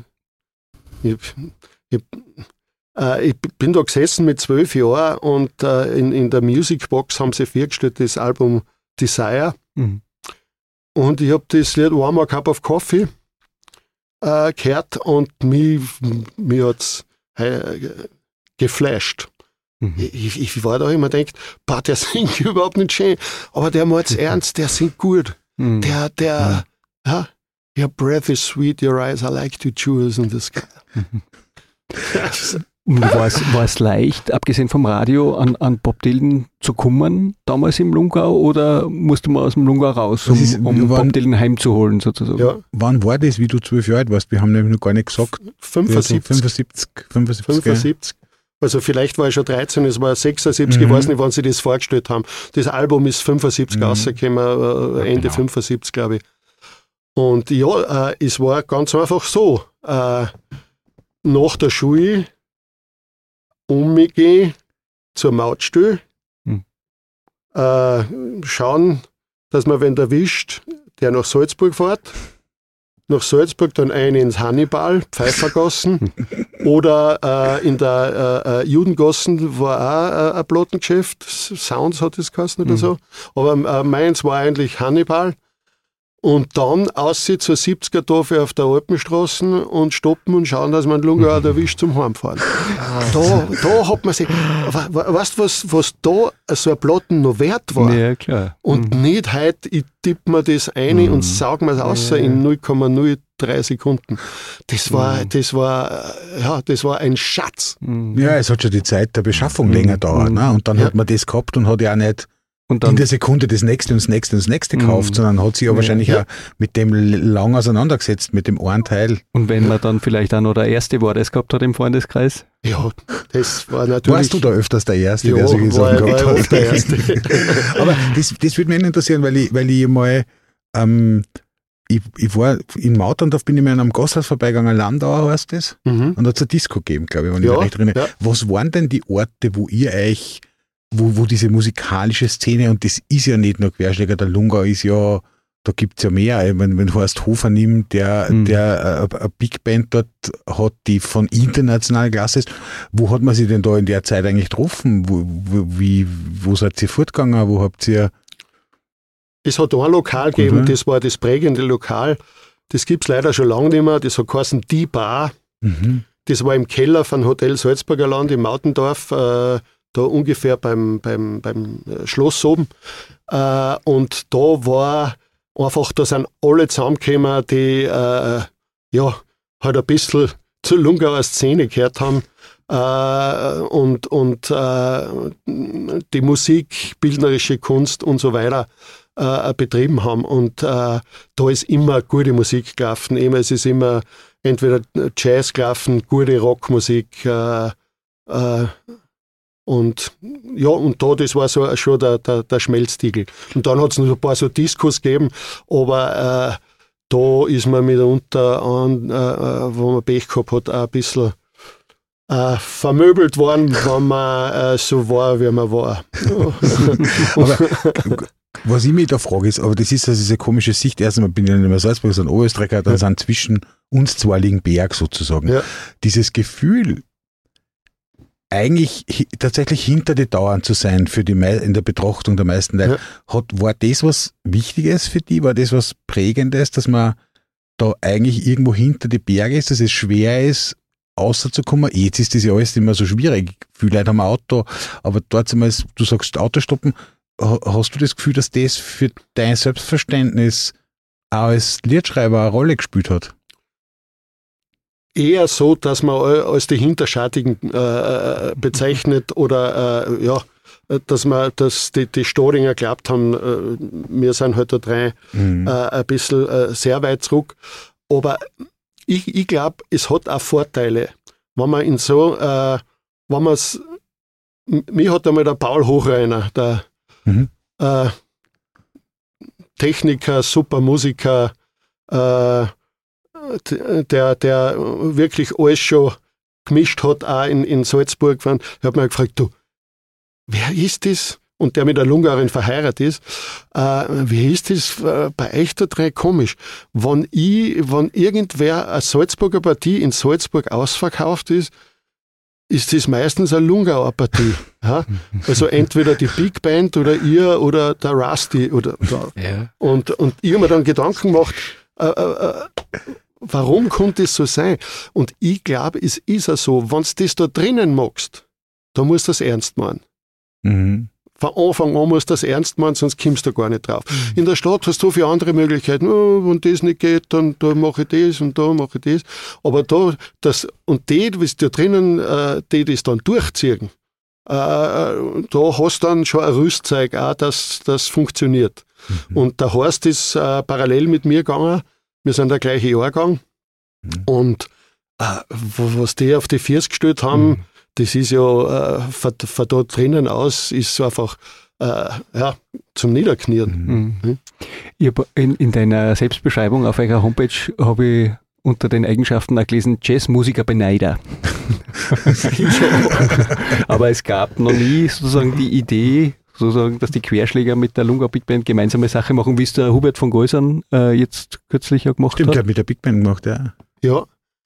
Ich bin da gesessen mit 12 Jahren und in der Musicbox haben sie vorgestellt, das Album Desire. Und ich habe das Lied One More Cup of Coffee gehört und mich hat es geflasht. Ich war da immer denkt, der singt überhaupt nicht schön, aber der macht's ernst, der singt gut. Your breath is sweet, your eyes are like two jewels in the sky. War es leicht, abgesehen vom Radio, an Bob Dylan zu kommen, damals im Lungau, oder musste man aus dem Lungau raus, um Bob Dylan heimzuholen, sozusagen? Ja. Wann war das, wie du 12 Jahre alt warst? Wir haben nämlich noch gar nicht gesagt. 75. Also vielleicht war ich schon 13, es war 76, ich weiß nicht, wann sie das vorgestellt haben. Das Album ist 75 rausgekommen, Ende 75, glaube ich. Und ja, es war ganz einfach so, nach der Schule umgehen zur Mautstelle, schauen, dass man wen erwischt, der nach Salzburg fährt, nach Salzburg dann einen ins Hannibal, Pfeifergassen, oder in der Judengassen war auch ein Plattengeschäft, Sounds hat das geheißen oder so, aber meins war eigentlich Hannibal. Und dann aussieht zur 70er Tafel auf der Alpenstraße und stoppen und schauen, dass man Lungau erwischt zum Heimfahren. Da hat man sich, weißt du, was da so ein Platten noch wert war? Ja, klar. Und nicht heute, ich tippe mir das ein und saug mir es aus in 0,03 Sekunden. Das war ein Schatz. Ja, es hat schon die Zeit der Beschaffung länger gedauert. Ne? Und dann hat man das gehabt und hat ja auch nicht und dann in der Sekunde das nächste und das nächste und das nächste gekauft, sondern hat sich ja wahrscheinlich auch mit dem lang auseinandergesetzt, mit dem einen Teil. Und wenn man dann vielleicht auch noch der Erste war, das gehabt hat im Freundeskreis? Ja, das war natürlich... Warst du da öfters der Erste, der so gesagt gehabt hat? Der Erste. Aber das würde mich interessieren, weil ich mal, ich war in Mautern, bin ich mal an einem Gasthaus vorbeigegangen, Landauer heißt das, und da hat es eine Disco gegeben, glaube ich, wenn ich mich recht erinnere. Ja. Was waren denn die Orte, wo ihr euch wo diese musikalische Szene, und das ist ja nicht nur Querschläger, der Lungau ist ja, da gibt es ja mehr. Wenn Horst Hofer nimmt, der eine Big Band dort hat, die von internationaler Klasse ist, wo hat man sich denn da in der Zeit eigentlich getroffen? Wo seid ihr fortgegangen? Wo habt ihr... Es hat ein Lokal gegeben, das war das prägende Lokal. Das gibt es leider schon lange nicht mehr. Das hat geheißen Die Bar. Das war im Keller von Hotel Salzburger Land im Mautendorf, da ungefähr beim Schloss oben. Und da war einfach, da sind alle zusammengekommen, die halt ein bisschen zur Lungauer Szene gehört haben und die Musik, bildnerische Kunst und so weiter betrieben haben. Und da ist immer gute Musik gelaufen. Es ist immer entweder Jazz gelaufen, gute Rockmusik, und das war so schon der Schmelztiegel. Und dann hat es noch ein paar so Diskos gegeben, aber da ist man mitunter, wo man Pech gehabt hat, auch ein bisschen vermöbelt worden, wenn man so war, wie man war. Aber was ich mich da frage ist, aber das ist also diese komische Sicht, erstmal bin ich nicht mehr Salzburg, sondern Oberösterreicher, dann sind zwischen uns zwei liegen Berg sozusagen. Ja. Dieses Gefühl, eigentlich tatsächlich hinter die Dauern zu sein für die in der Betrachtung der meisten Leute. Ja. War das was Wichtiges für die? War das was Prägendes, dass man da eigentlich irgendwo hinter die Berge ist, dass es schwer ist, rauszukommen? Jetzt ist das ja alles immer so schwierig. Viele Leute haben ein Auto, aber dort einmal, du sagst Auto stoppen, hast du das Gefühl, dass das für dein Selbstverständnis auch als Liedschreiber eine Rolle gespielt hat? Eher so, dass man als die Hinterschattigen bezeichnet oder dass die Stodinger glaubt haben, wir sind halt da drei ein bisschen sehr weit zurück. Aber ich glaube, es hat auch Vorteile. Wenn man mich hat einmal der Paul Hochreiner, der Techniker, super Musiker, der wirklich alles schon gemischt hat, auch in Salzburg. Der hat mich gefragt, du, wer ist das? Und der mit der Lungauerin verheiratet ist. Wie ist das bei euch da drei komisch? Wenn irgendwer eine Salzburger Partie in Salzburg ausverkauft ist das meistens eine Lungauer Partie. Ja? Also entweder die Big Band oder ihr oder der Rusty. Ja. Und ich habe mir dann Gedanken gemacht, warum konnte es so sein? Und ich glaube, es ist ja so, wenn du das da drinnen magst, dann musst du das ernst machen. Mhm. Von Anfang an musst du das ernst machen, sonst kommst du gar nicht drauf. In der Stadt hast du so viele andere Möglichkeiten. Wenn das nicht geht, dann da mache ich das und da mache ich das. Aber die, was da drinnen, die das dann durchziehen, da hast du dann schon ein Rüstzeug, auch, dass das funktioniert. Mhm. Und der Horst ist parallel mit mir gegangen. Wir sind der gleiche Jahrgang. Mhm. Und was die auf die Füße gestellt haben, das ist ja von da drinnen aus, ist einfach zum Niederknien. Mhm. Ich habe in deiner Selbstbeschreibung auf eurer Homepage habe ich unter den Eigenschaften auch gelesen, Jazzmusiker Beneider. Aber es gab noch nie sozusagen die Idee, sozusagen, dass die Querschläger mit der Lungau Big Band gemeinsame Sache machen, wie es der Hubert von Geusern jetzt kürzlich auch gemacht hat. Stimmt, der hat mit der Big Band gemacht, ja. Ja.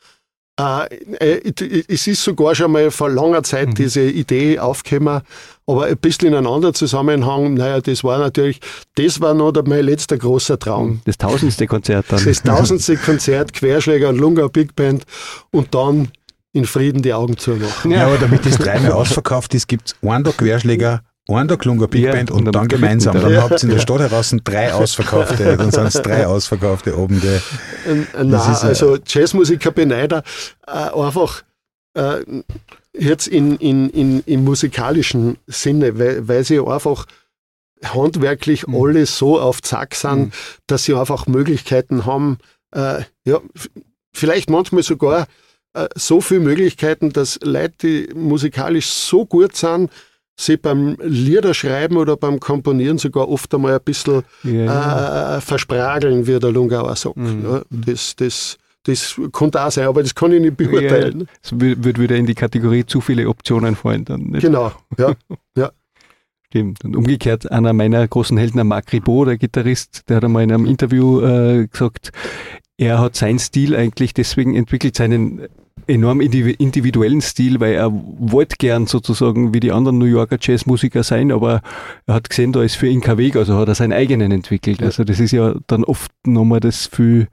Es ist sogar schon mal vor langer Zeit diese Idee aufgekommen, aber ein bisschen in einem anderen Zusammenhang. Das war noch mein letzter großer Traum. Das 1000. Konzert dann. Das 1000. Konzert, Querschläger und Lungau Big Band und dann in Frieden die Augen zumachen. Ja, aber damit das dreimal ausverkauft ist, gibt es einen Tag Querschläger, einen Tag Lungau Big Band und dann gemeinsam. Dann habt ihr in der Stadt heraus 3 ausverkaufte, dann sind es 3 ausverkaufte Abende. Also Jazzmusiker Beneider, einfach jetzt im musikalischen Sinne, weil sie einfach handwerklich alle so auf Zack sind, dass sie einfach Möglichkeiten haben, vielleicht manchmal sogar so viele Möglichkeiten, dass Leute, die musikalisch so gut sind, sie beim Liederschreiben oder beim Komponieren sogar oft einmal ein bisschen versprageln, wie der Lungauer sagt. Ja, das kann auch sein, aber das kann ich nicht beurteilen. Es wird wieder in die Kategorie zu viele Optionen fallen dann. Nicht? Genau, ja. Stimmt. Und umgekehrt, einer meiner großen Helden, Marc Ribot, der Gitarrist, der hat einmal in einem Interview gesagt, er hat seinen Stil eigentlich deswegen entwickelt, seinen enorm individuellen Stil, weil er wollte gern sozusagen wie die anderen New Yorker Jazzmusiker sein, aber er hat gesehen, da ist für ihn kein Weg, also hat er seinen eigenen entwickelt. Ja. Also das ist ja dann oft nochmal das viel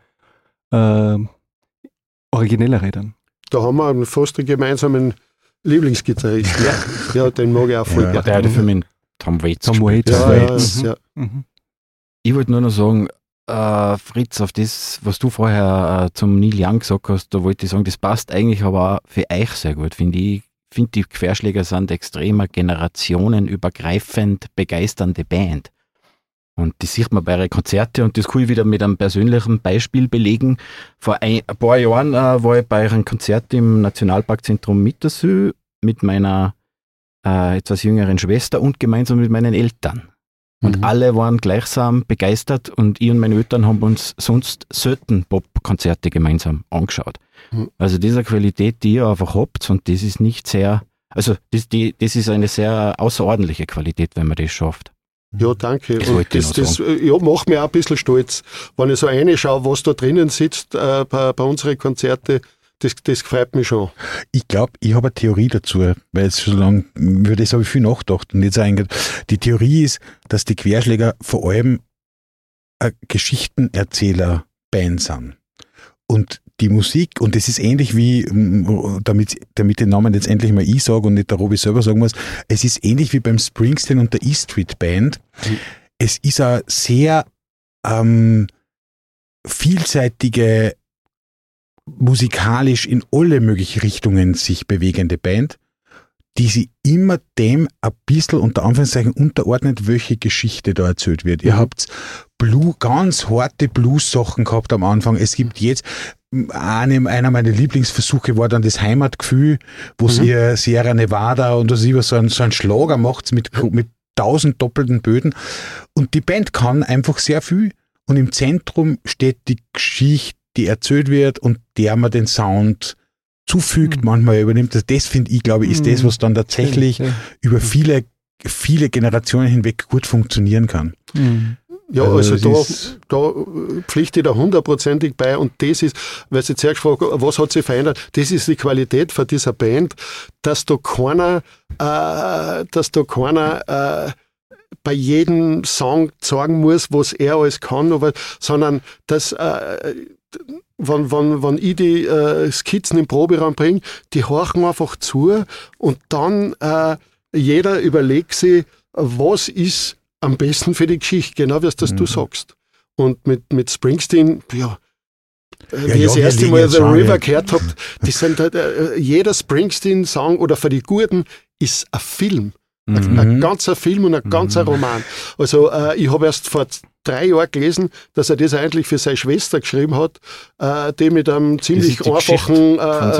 originellere dann. Da haben wir fast einen gemeinsamen Lieblingsgitarristen. Ja, den mag ich auch voll. Ja, der hat für mich Tom Waits. Ja. Ich wollte nur noch sagen, Fritz, auf das, was du vorher zum Neil Young gesagt hast, da wollte ich sagen, das passt eigentlich aber auch für euch sehr gut, finde ich. Ich finde, die Querschläger sind extremer generationenübergreifend begeisternde Band. Und das sieht man bei euren Konzerten und das kann ich wieder mit einem persönlichen Beispiel belegen. Vor ein paar Jahren war ich bei einem Konzert im Nationalparkzentrum Mittersee mit meiner etwas jüngeren Schwester und gemeinsam mit meinen Eltern. Und alle waren gleichsam begeistert und ich und meine Eltern haben uns sonst selten Popkonzerte gemeinsam angeschaut. Also diese Qualität, die ihr einfach habt, und das ist nicht sehr, also das ist eine sehr außerordentliche Qualität, wenn man das schafft. Ja, danke. Das macht mich auch ein bisschen stolz, wenn ich so reinschaue, was da drinnen sitzt bei unseren Konzerten. das freut mich schon. Ich glaube, ich habe eine Theorie dazu, weil es schon lange, über das habe ich viel nachgedacht und jetzt eigentlich, die Theorie ist, dass die Querschläger vor allem eine Geschichtenerzähler-Band sind. Und die Musik, und das ist ähnlich wie, damit den Namen jetzt endlich mal ich sage und nicht der Robi selber sagen muss, es ist ähnlich wie beim Springsteen und der E-Street Band. Es ist eine sehr vielseitige, musikalisch in alle möglichen Richtungen sich bewegende Band, die sie immer dem ein bisschen unter Anführungszeichen unterordnet, welche Geschichte da erzählt wird. Ihr habt ganz harte Blues-Sachen gehabt am Anfang. Es gibt jetzt, einer meiner Lieblingsversuche war dann das Heimatgefühl, wo ihr Sierra Nevada und so einen Schlager macht mit 1000 doppelten Böden. Und die Band kann einfach sehr viel. Und im Zentrum steht die Geschichte, die erzählt wird und der man den Sound zufügt, manchmal übernimmt. Das finde ich, glaube ich, ist das, was dann tatsächlich über viele, viele Generationen hinweg gut funktionieren kann. Ja, also da pflichte ich da 100%ig bei und das ist, weil Sie zuerst gefragt haben, was hat sich verändert, das ist die Qualität von dieser Band, dass da keiner bei jedem Song sagen muss, was er alles kann, sondern dass wenn ich die Skizzen im Proberaum bringe, die horchen einfach zu und dann jeder überlegt sich, was ist am besten für die Geschichte, genau wie es das du sagst. Und mit Springsteen, wie ich das erste Mal The River gehört habe, die sind jeder Springsteen-Song oder für die Guten ist ein Film. Ein ganzer Film und ein ganzer Roman. Also ich habe erst vor 3 Jahren gelesen, dass er das eigentlich für seine Schwester geschrieben hat, die mit einem ziemlich einfachen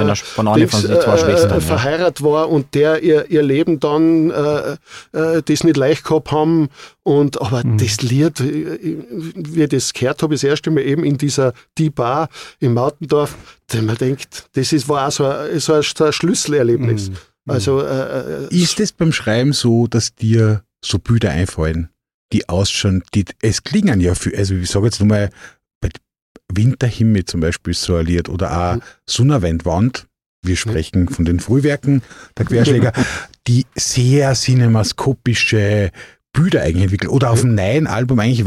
verheiratet war und der ihr Leben dann das nicht leicht gehabt haben. Aber das Lied, wie ich das gehört habe, das erste Mal eben in dieser Die Bar im Mautendorf, da man denkt, war auch so ein Schlüsselerlebnis. Also, ist es beim Schreiben so, dass dir so Bilder einfallen, die ausschauen, es klingen ja für, also ich sage jetzt nochmal, bei Winterhimmel zum Beispiel so ein Lied oder auch Sonnenwendwand, wir sprechen von den Frühwerken der Querschläger, die sehr cinemascopische Bilder eigentlich entwickeln oder auf dem neuen Album eigentlich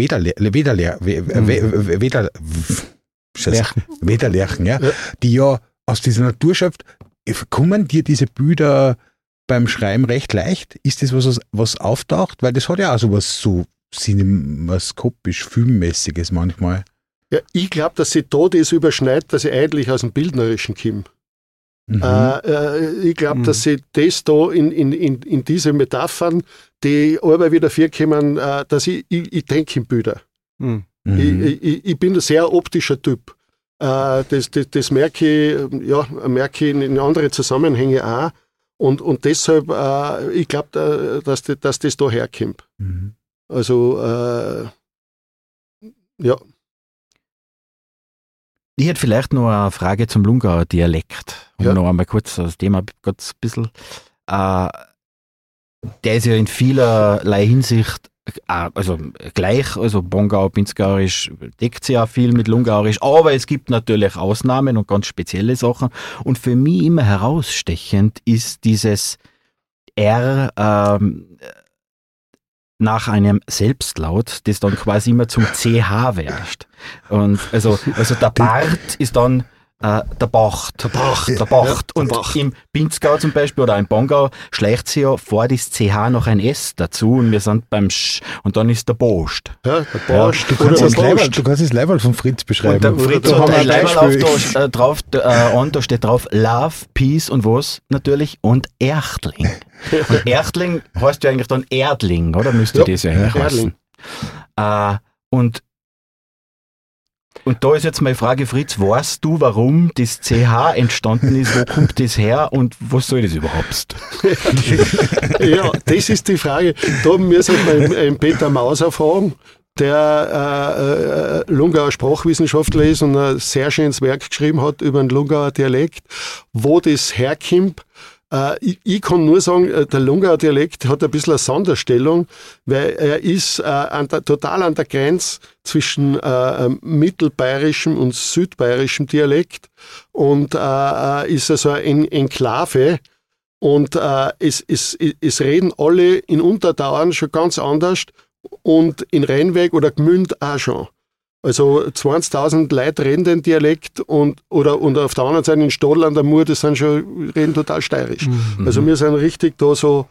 Wederlerchen, ja, die ja aus dieser Naturschaft. Kommen dir diese Bilder beim Schreiben recht leicht? Ist das was auftaucht? Weil das hat ja auch sowas so cinemascopisch, filmmäßiges manchmal. Ja, ich glaube, dass sich da das überschneidet, dass ich eigentlich aus dem Bildnerischen komme. Ich glaube, dass sie das da in diese Metaphern, die aber wieder vorkommen, dass ich denke in Bilder. Ich bin ein sehr optischer Typ. Das merke ich in andere Zusammenhänge auch. Und deshalb, ich glaube, dass das da herkommt. Also, ja. Ich hätte vielleicht noch eine Frage zum Lungauer Dialekt. Noch einmal kurz das Thema ganz ein bisschen. Der ist ja in vielerlei Hinsicht also gleich, also Bongau, Pinzgauerisch deckt sich ja viel mit Lungauerisch, aber es gibt natürlich Ausnahmen und ganz spezielle Sachen. Und für mich immer herausstechend ist dieses R nach einem Selbstlaut, das dann quasi immer zum CH wird. Und also der Bart ist dann der Bacht. Und im Pinzgau zum Beispiel oder im Bongau schleicht sich ja vor das CH noch ein S dazu und wir sind beim Sch und dann ist der Bost. Ja, der Bost. Du kannst das Leiberl von Fritz beschreiben. Und der Fritz hat ein Leiberl drauf, da steht drauf Love, Peace und was natürlich und Erchtling. Und Erchtling heißt ja eigentlich dann Erdling, oder? Müsste das ja eigentlich heißen. Und da ist jetzt meine Frage, Fritz, weißt du, warum das CH entstanden ist? Wo kommt das her und was soll das überhaupt? Ja, das ist die Frage. Da müssen wir einen Peter Mauser fragen, der Lungauer Sprachwissenschaftler ist und ein sehr schönes Werk geschrieben hat über den Lungauer Dialekt, wo das herkommt. Ich kann nur sagen, der Lungauer Dialekt hat ein bisschen eine Sonderstellung, weil er ist total an der Grenze zwischen mittelbayerischem und südbayerischem Dialekt und ist also eine Enklave. Und es reden alle in Untertauern schon ganz anders und in Rheinweg oder Gmünd auch schon. Also 20.000 Leute reden den Dialekt und auf der anderen Seite in Stadl an der Mur, das sind schon, reden total steirisch. Mhm. Also wir sind richtig da so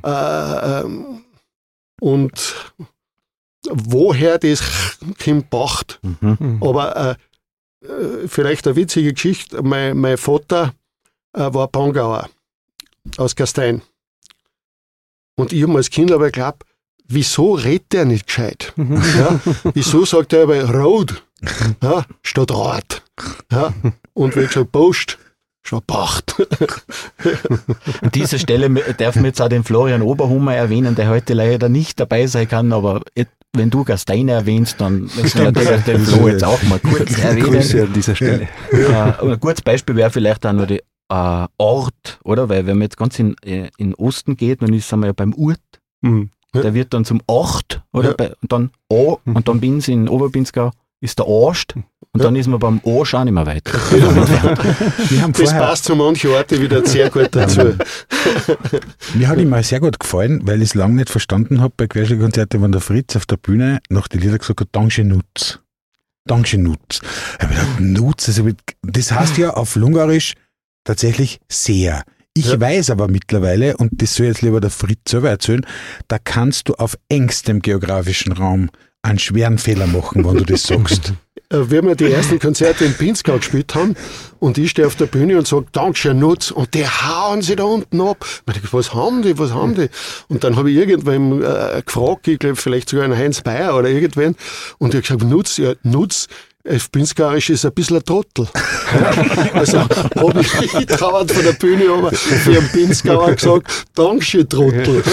und woher das kommt, Bacht. Mhm. Aber vielleicht eine witzige Geschichte, mein Vater war Pangauer aus Gastein. Und ich habe als Kind aber geglaubt, wieso redet der nicht gescheit? Ja? Wieso sagt er aber Rot statt Rot? Ja? Und wenn ich gesagt Post statt Bacht. An dieser Stelle darf man jetzt auch den Florian Oberhummer erwähnen, der heute leider nicht dabei sein kann, aber wenn du Gastein erwähnst, dann müssen wir natürlich den Flo jetzt auch mal kurz erwähnen. Grüße an dieser Stelle. Ein kurzes Beispiel wäre vielleicht auch nur die Ort, oder? Weil wenn man jetzt ganz in Osten geht, dann sind wir ja beim Urt. Mhm. Der wird dann zum Ort, oder? Ja. Und dann O, und dann bin ich in Oberbinzgau, ist der Ost, und dann ist man beim O schon nicht mehr weiter. Das passt zu manchen Orten wieder sehr gut dazu. Mir hat ihm mal sehr gut gefallen, weil ich es lange nicht verstanden habe bei Querschlägerkonzerten, wenn der Fritz auf der Bühne nach den Liedern gesagt hat, Danke Nutz. Danke Nutz. Ich habe gedacht, Nutz, das heißt ja auf Lungarisch tatsächlich sehr. Ich weiß aber mittlerweile, und das soll jetzt lieber der Fritz selber erzählen, da kannst du auf engstem geografischen Raum einen schweren Fehler machen, wenn du das sagst. Wie wir die ersten Konzerte in Pinzgau gespielt haben und ich stehe auf der Bühne und sage, Dankeschön, Nutz, und die hauen sie da unten ab. Ich dachte, was haben die? Und dann habe ich irgendwann gefragt, ich glaube vielleicht sogar einen Heinz Bayer oder irgendwen, und ich habe gesagt, Nutz, auf Pinzgauerisch ist ein bisschen ein Trottel. Also habe ich trauert von der Bühne, aber für einen Pinzgauer gesagt, Dankeschön, Trottel.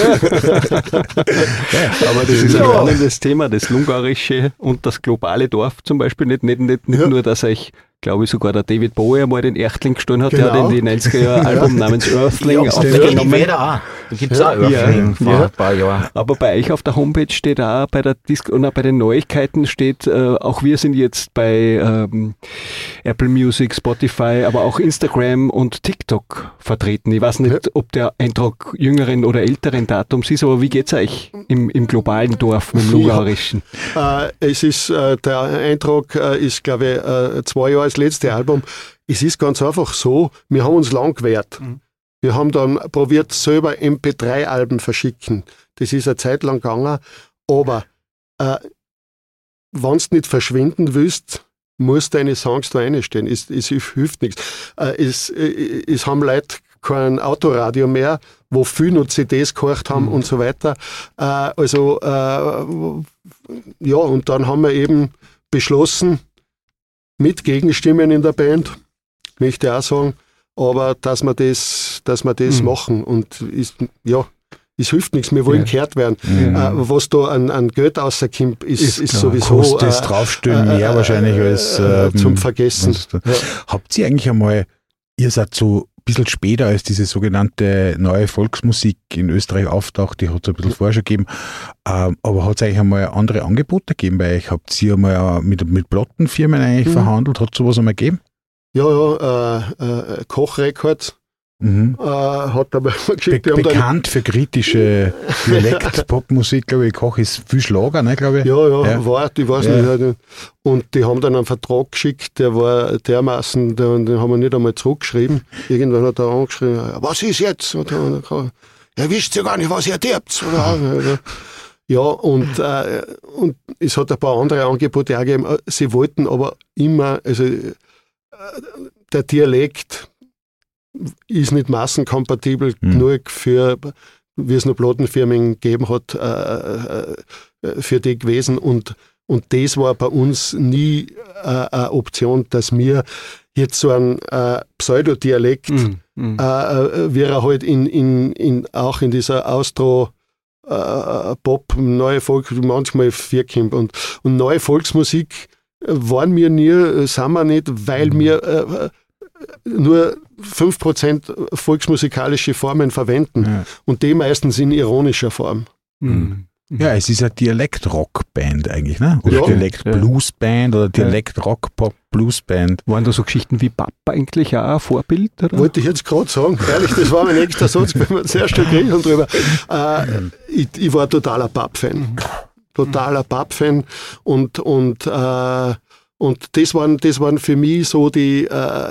Aber das ist ein spannendes Thema, das Lungauerische und das globale Dorf zum Beispiel. Nicht nur, dass euch, glaube ich, sogar der David Bowie einmal den Erchtling gestohlen hat, der hat in die 90er Album namens Earthling aufgenommen. Da gibt es auch Earthling vor ein paar Jahren. Aber bei euch auf der Homepage steht auch, bei der und auch bei den Neuigkeiten steht, auch wir sind jetzt bei Apple Music, Spotify, aber auch Instagram und TikTok vertreten. Ich weiß nicht, ob der Eintrag jüngeren oder älteren Datums ist, aber wie geht's euch im globalen Dorf mit dem Lungauerischen? Es ist, der Eintrag ist, glaube ich, 2 Jahre das letzte Album. Es ist ganz einfach so, wir haben uns lang gewehrt. Wir haben dann probiert, selber MP3-Alben verschicken. Das ist eine Zeit lang gegangen. Aber wenn du nicht verschwinden willst, musst deine Songs da reinstehen. Es hilft nichts. Es haben Leute kein Autoradio mehr, wo viele noch CDs gehört haben und so weiter. Und dann haben wir eben beschlossen, mit Gegenstimmen in der Band, möchte ich auch sagen, aber dass wir das machen, und es hilft nichts, wir wollen gehört werden. Was da an Geld rauskommt, ist sowieso kostet draufstellen mehr wahrscheinlich als zum Vergessen. Habt ihr eigentlich einmal, ihr seid so ein bisschen später als diese sogenannte neue Volksmusik in Österreich auftaucht, die hat es ein bisschen vorher schon gegeben, aber hat es eigentlich einmal andere Angebote gegeben bei euch? Habt ihr einmal mit Plattenfirmen eigentlich verhandelt? Hat es sowas einmal gegeben? Koch Records hat aber geschickt. Bekannt für kritische Dialekt-Popmusik, glaube ich. Koch ist viel Schlager, ne, glaube ich. Ich weiß nicht. Und die haben dann einen Vertrag geschickt, der war dermaßen, den haben wir nicht einmal zurückgeschrieben. Irgendwann hat er angeschrieben, was ist jetzt? Und wisst ihr gar nicht, was ihr tut. Ja, und es hat ein paar andere Angebote auch gegeben. Sie wollten aber immer, also der Dialekt ist nicht massenkompatibel genug für, wie es noch Plattenfirmen gegeben hat, für die gewesen. Und das war bei uns nie eine Option, dass wir jetzt so einen Pseudodialekt, wie er halt auch in dieser Austro-Pop, neue Volk, manchmal vorkommt. Und neue Volksmusik waren wir nie, sind wir nicht, weil wir nur 5% volksmusikalische Formen verwenden und die meistens in ironischer Form. Ja, es ist eine Dialekt-Rock-Band eigentlich, ne? Oder Dialekt-Blues-Band oder Dialekt-Rock-Pop-Blues-Band. Waren da so Geschichten wie Papa eigentlich auch ein Vorbild? Oder? Wollte ich jetzt gerade sagen, ehrlich, das war mein nächster Satz, wenn wir zuerst schon geredet drüber. Ich war totaler Pap-Fan. Totaler Pap-Fan und das waren für mich so die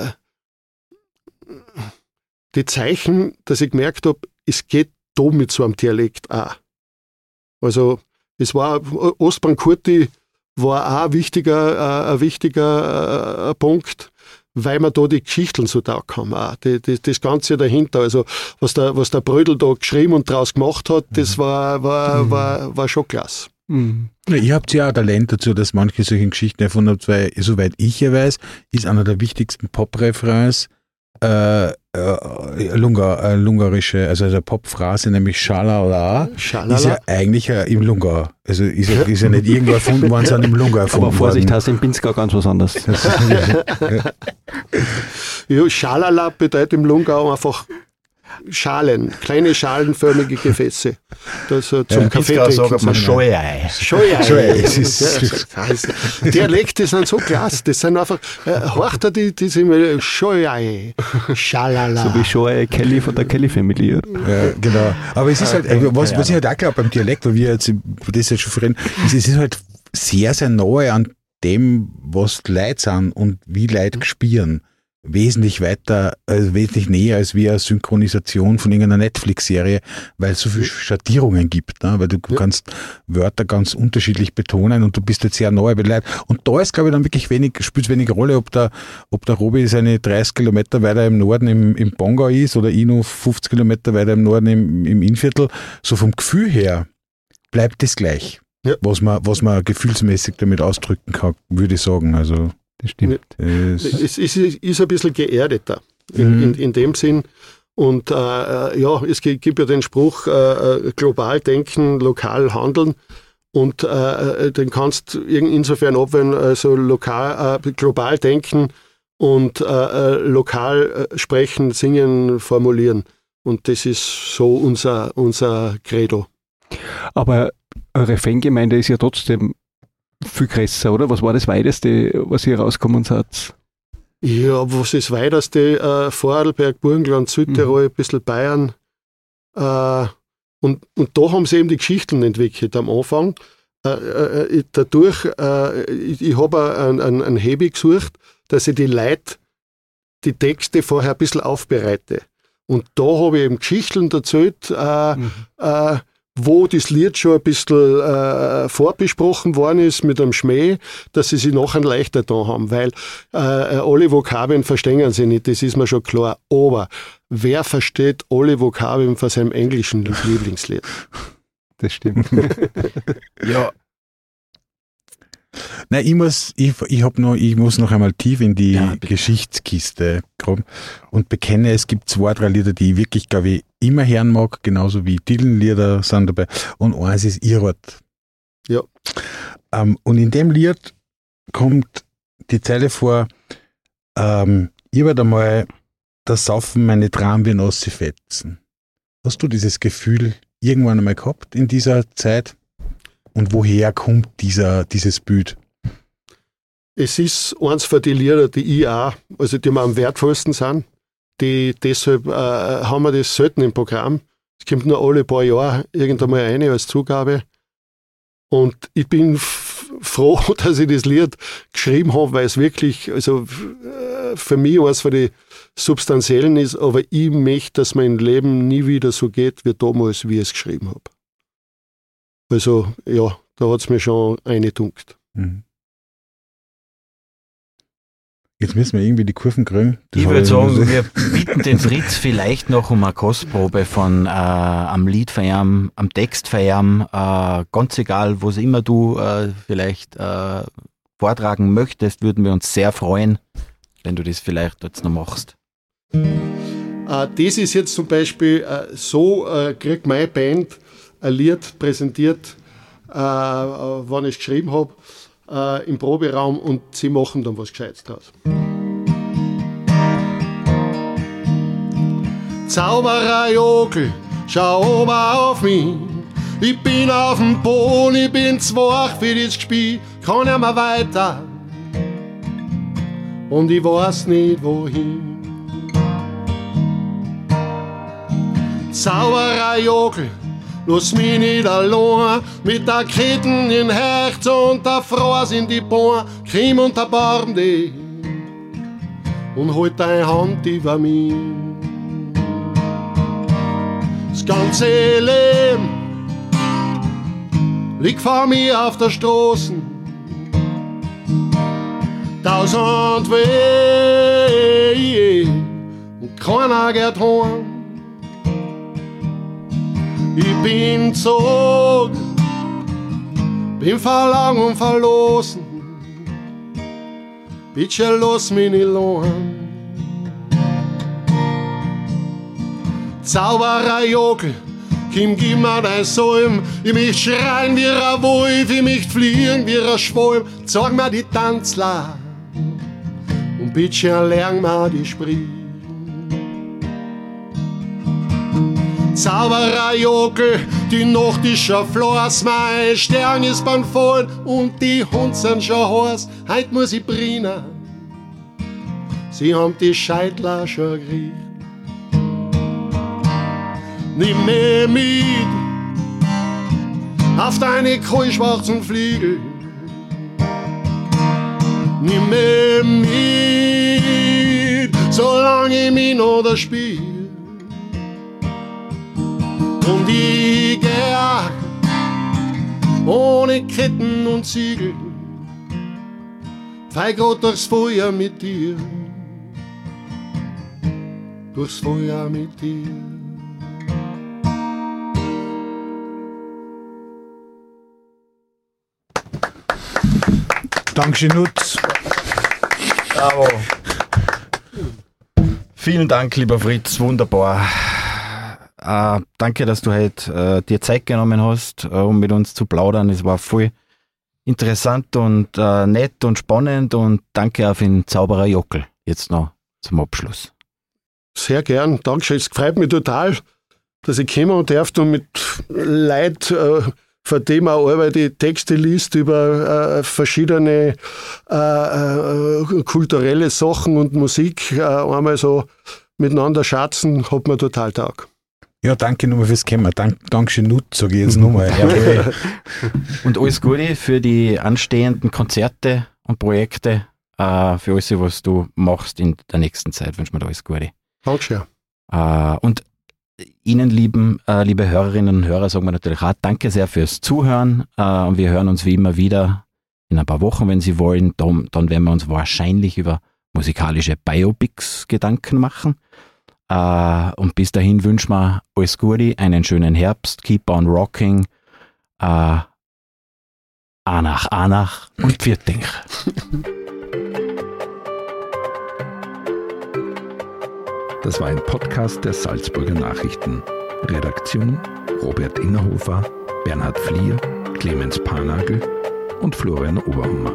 Zeichen, dass ich gemerkt habe, es geht da mit so einem Dialekt auch. Also es war, Ostbahn Kurti war auch ein wichtiger Punkt, weil man da die Geschichten so da kam. Das Ganze dahinter, also was der Brödel da geschrieben und draus gemacht hat, das war schon klasse. Ja, ihr habt ja auch Talent dazu, dass manche solche Geschichten erfunden habt, weil, soweit ich ja weiß, ist einer der wichtigsten Pop-Refrains lungarische, also der Pop-Phrase, nämlich Schalala, ist ja eigentlich im Lungau. Also ist ja nicht irgendwo erfunden worden, sondern im Lungau erfunden worden. Aber Vorsicht, heißt im Pinzgau ganz was anderes. Ja, Schalala bedeutet im Lungau einfach Schalen, kleine schalenförmige Gefäße. Das zum Kaffee trinken. Man Scheuei. Dialekte sind so klasse, das sind einfach, horcht er die sind Scheuei, Schalala. So wie Scheuei Kelly von der Kelly-Family. Ja, genau. Aber es ist halt, was ich halt auch glaube beim Dialekt, weil wir jetzt das jetzt schon vorhin, es ist halt sehr, sehr nahe an dem, was die Leute sind und wie Leute spüren. Wesentlich weiter, wesentlich näher als wie eine Synchronisation von irgendeiner Netflix-Serie, weil es so viele Schattierungen gibt, ne? Weil du kannst Wörter ganz unterschiedlich betonen und du bist jetzt sehr neu bei den Leuten. Und da ist, glaube ich, dann wirklich spielt wenig Rolle, ob der Robi seine 30 Kilometer weiter im Norden im Bongau ist oder ich noch 50 Kilometer weiter im Norden im Innviertel. So vom Gefühl her bleibt das gleich, was man gefühlsmäßig damit ausdrücken kann, würde ich sagen. Also das stimmt. Es ist ein bisschen geerdeter in dem Sinn. Und es gibt ja den Spruch, global denken, lokal handeln. Und den kannst du insofern abwählen, also global denken und lokal sprechen, singen, formulieren. Und das ist so unser Credo. Aber eure Fangemeinde ist ja trotzdem viel größer, oder? Was war das Weiteste, was ihr rausgekommen seid? Ja, was ist das Weiteste? Vorarlberg, Burgenland, Südtirol, ein bisschen Bayern. Und da haben sie eben die Geschichten entwickelt am Anfang. Dadurch, ich habe einen Hebel gesucht, dass ich die Leute, die Texte vorher ein bisschen aufbereite. Und da habe ich eben Geschichten erzählt, wo das Lied schon ein bisschen vorbesprochen worden ist mit einem Schmäh, dass sie sich nachher leichter da haben, weil alle Vokabeln verstehen sie nicht, das ist mir schon klar. Aber wer versteht alle Vokabeln von seinem englischen Lieblingslied? Das stimmt. Ja. Nein, ich muss noch einmal tief in die Geschichtskiste kommen und bekenne, es gibt 2, 3 Lieder, die ich wirklich, glaube ich, immer hören mag, genauso wie Dylan-Lieder sind dabei. Und eins ist Irrwart. Ja. Und in dem Lied kommt die Zeile vor, ich werde einmal das Saufen meine Tram wie Nossi fetzen. Hast du dieses Gefühl irgendwann einmal gehabt in dieser Zeit? Und woher kommt dieses Bild? Es ist eins von den Lieder, die ich auch, also die mir am wertvollsten sind. Deshalb haben wir das selten im Programm. Es kommt nur alle paar Jahre irgendwann mal eine als Zugabe. Und ich bin froh, dass ich das Lied geschrieben habe, weil es wirklich, also für mich eines von den substanziellen ist, aber ich möchte, dass mein Leben nie wieder so geht wie damals, wie ich es geschrieben habe. Also ja, da hat es mir schon eingedunkt. Mhm. Jetzt müssen wir irgendwie die Kurven kriegen. Ich würde sagen, wir bitten den Fritz vielleicht noch um eine Kostprobe von am Lied von am Text von ganz egal, was immer du vielleicht vortragen möchtest, würden wir uns sehr freuen, wenn du das vielleicht jetzt noch machst. Das ist jetzt zum Beispiel kriegt meine Band ein Lied präsentiert, wann ich es geschrieben habe, im Proberaum und sie machen dann was Gescheites draus. Zaubererjockel, schau ober auf mich. Ich bin auf dem Boden, ich bin zu wach für das Spiel. Kann ja mal weiter und ich weiß nicht wohin. Zaubererjockel, lass mich nicht allein, mit der Ketten in Herz und der Frost in die Beine. Komm und erbarm dich und halt deine Hand über mich. Das ganze Leben liegt vor mir auf der Straße. 1000 Wege und keiner geht heim. Ich bin zog, bin verlang und verlosen. Bitte lass mich nicht allein. Zaubererjockel, komm, gib mir dein Salm. Ich möcht schreien wie ein Wolf, ich möcht fliegen wie ein Schwalm. Zeig mir die Tanzler und bitte lern mir die Sprich. Zaubererjockel, die Nacht ist schon Floß, mein Stern ist beim Fallen und die Hunde sind schon heiß. Heut muss ich brinnen, sie haben die Scheitler schon gekriegt. Nimm mich mit auf deine kohlschwarzen Flügel. Nimm mich mit, solange ich mich noch da spiel. Und ich geh ohne Ketten und Siegel, fei grad durchs Feuer mit dir, durchs Feuer mit dir. Dankeschön, Nutz. Bravo. Vielen Dank, lieber Fritz, wunderbar. Danke, dass du heute dir Zeit genommen hast, um mit uns zu plaudern. Es war voll interessant und nett und spannend und danke auch für den Zaubererjockel jetzt noch zum Abschluss. Sehr gern, Dankeschön. Es freut mich total, dass ich kommen darf und mit Leuten, von dem man arbeite, Texte liest über verschiedene kulturelle Sachen und Musik, einmal so miteinander schatzen, hat mir total taugt. Ja, danke nochmal fürs Kommen. Dankeschön, Nutz, sage ich jetzt nochmal. Und alles Gute für die anstehenden Konzerte und Projekte, für alles, was du machst in der nächsten Zeit. Wünsche mir da alles Gute. Dankeschön. Und Ihnen, liebe Hörerinnen und Hörer, sagen wir natürlich auch danke sehr fürs Zuhören. Und wir hören uns wie immer wieder in ein paar Wochen, wenn Sie wollen. Dann werden wir uns wahrscheinlich über musikalische Biopics Gedanken machen. Und bis dahin wünschen wir alles Gute, einen schönen Herbst, keep on rocking, Anach und Pfirting. Das war ein Podcast der Salzburger Nachrichten. Redaktion Robert Innerhofer, Bernhard Flier, Clemens Panagel und Florian Oberhummer.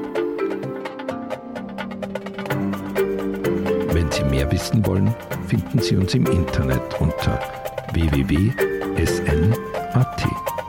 Wenn Sie mehr wissen wollen, finden Sie uns im Internet unter www.sn.at.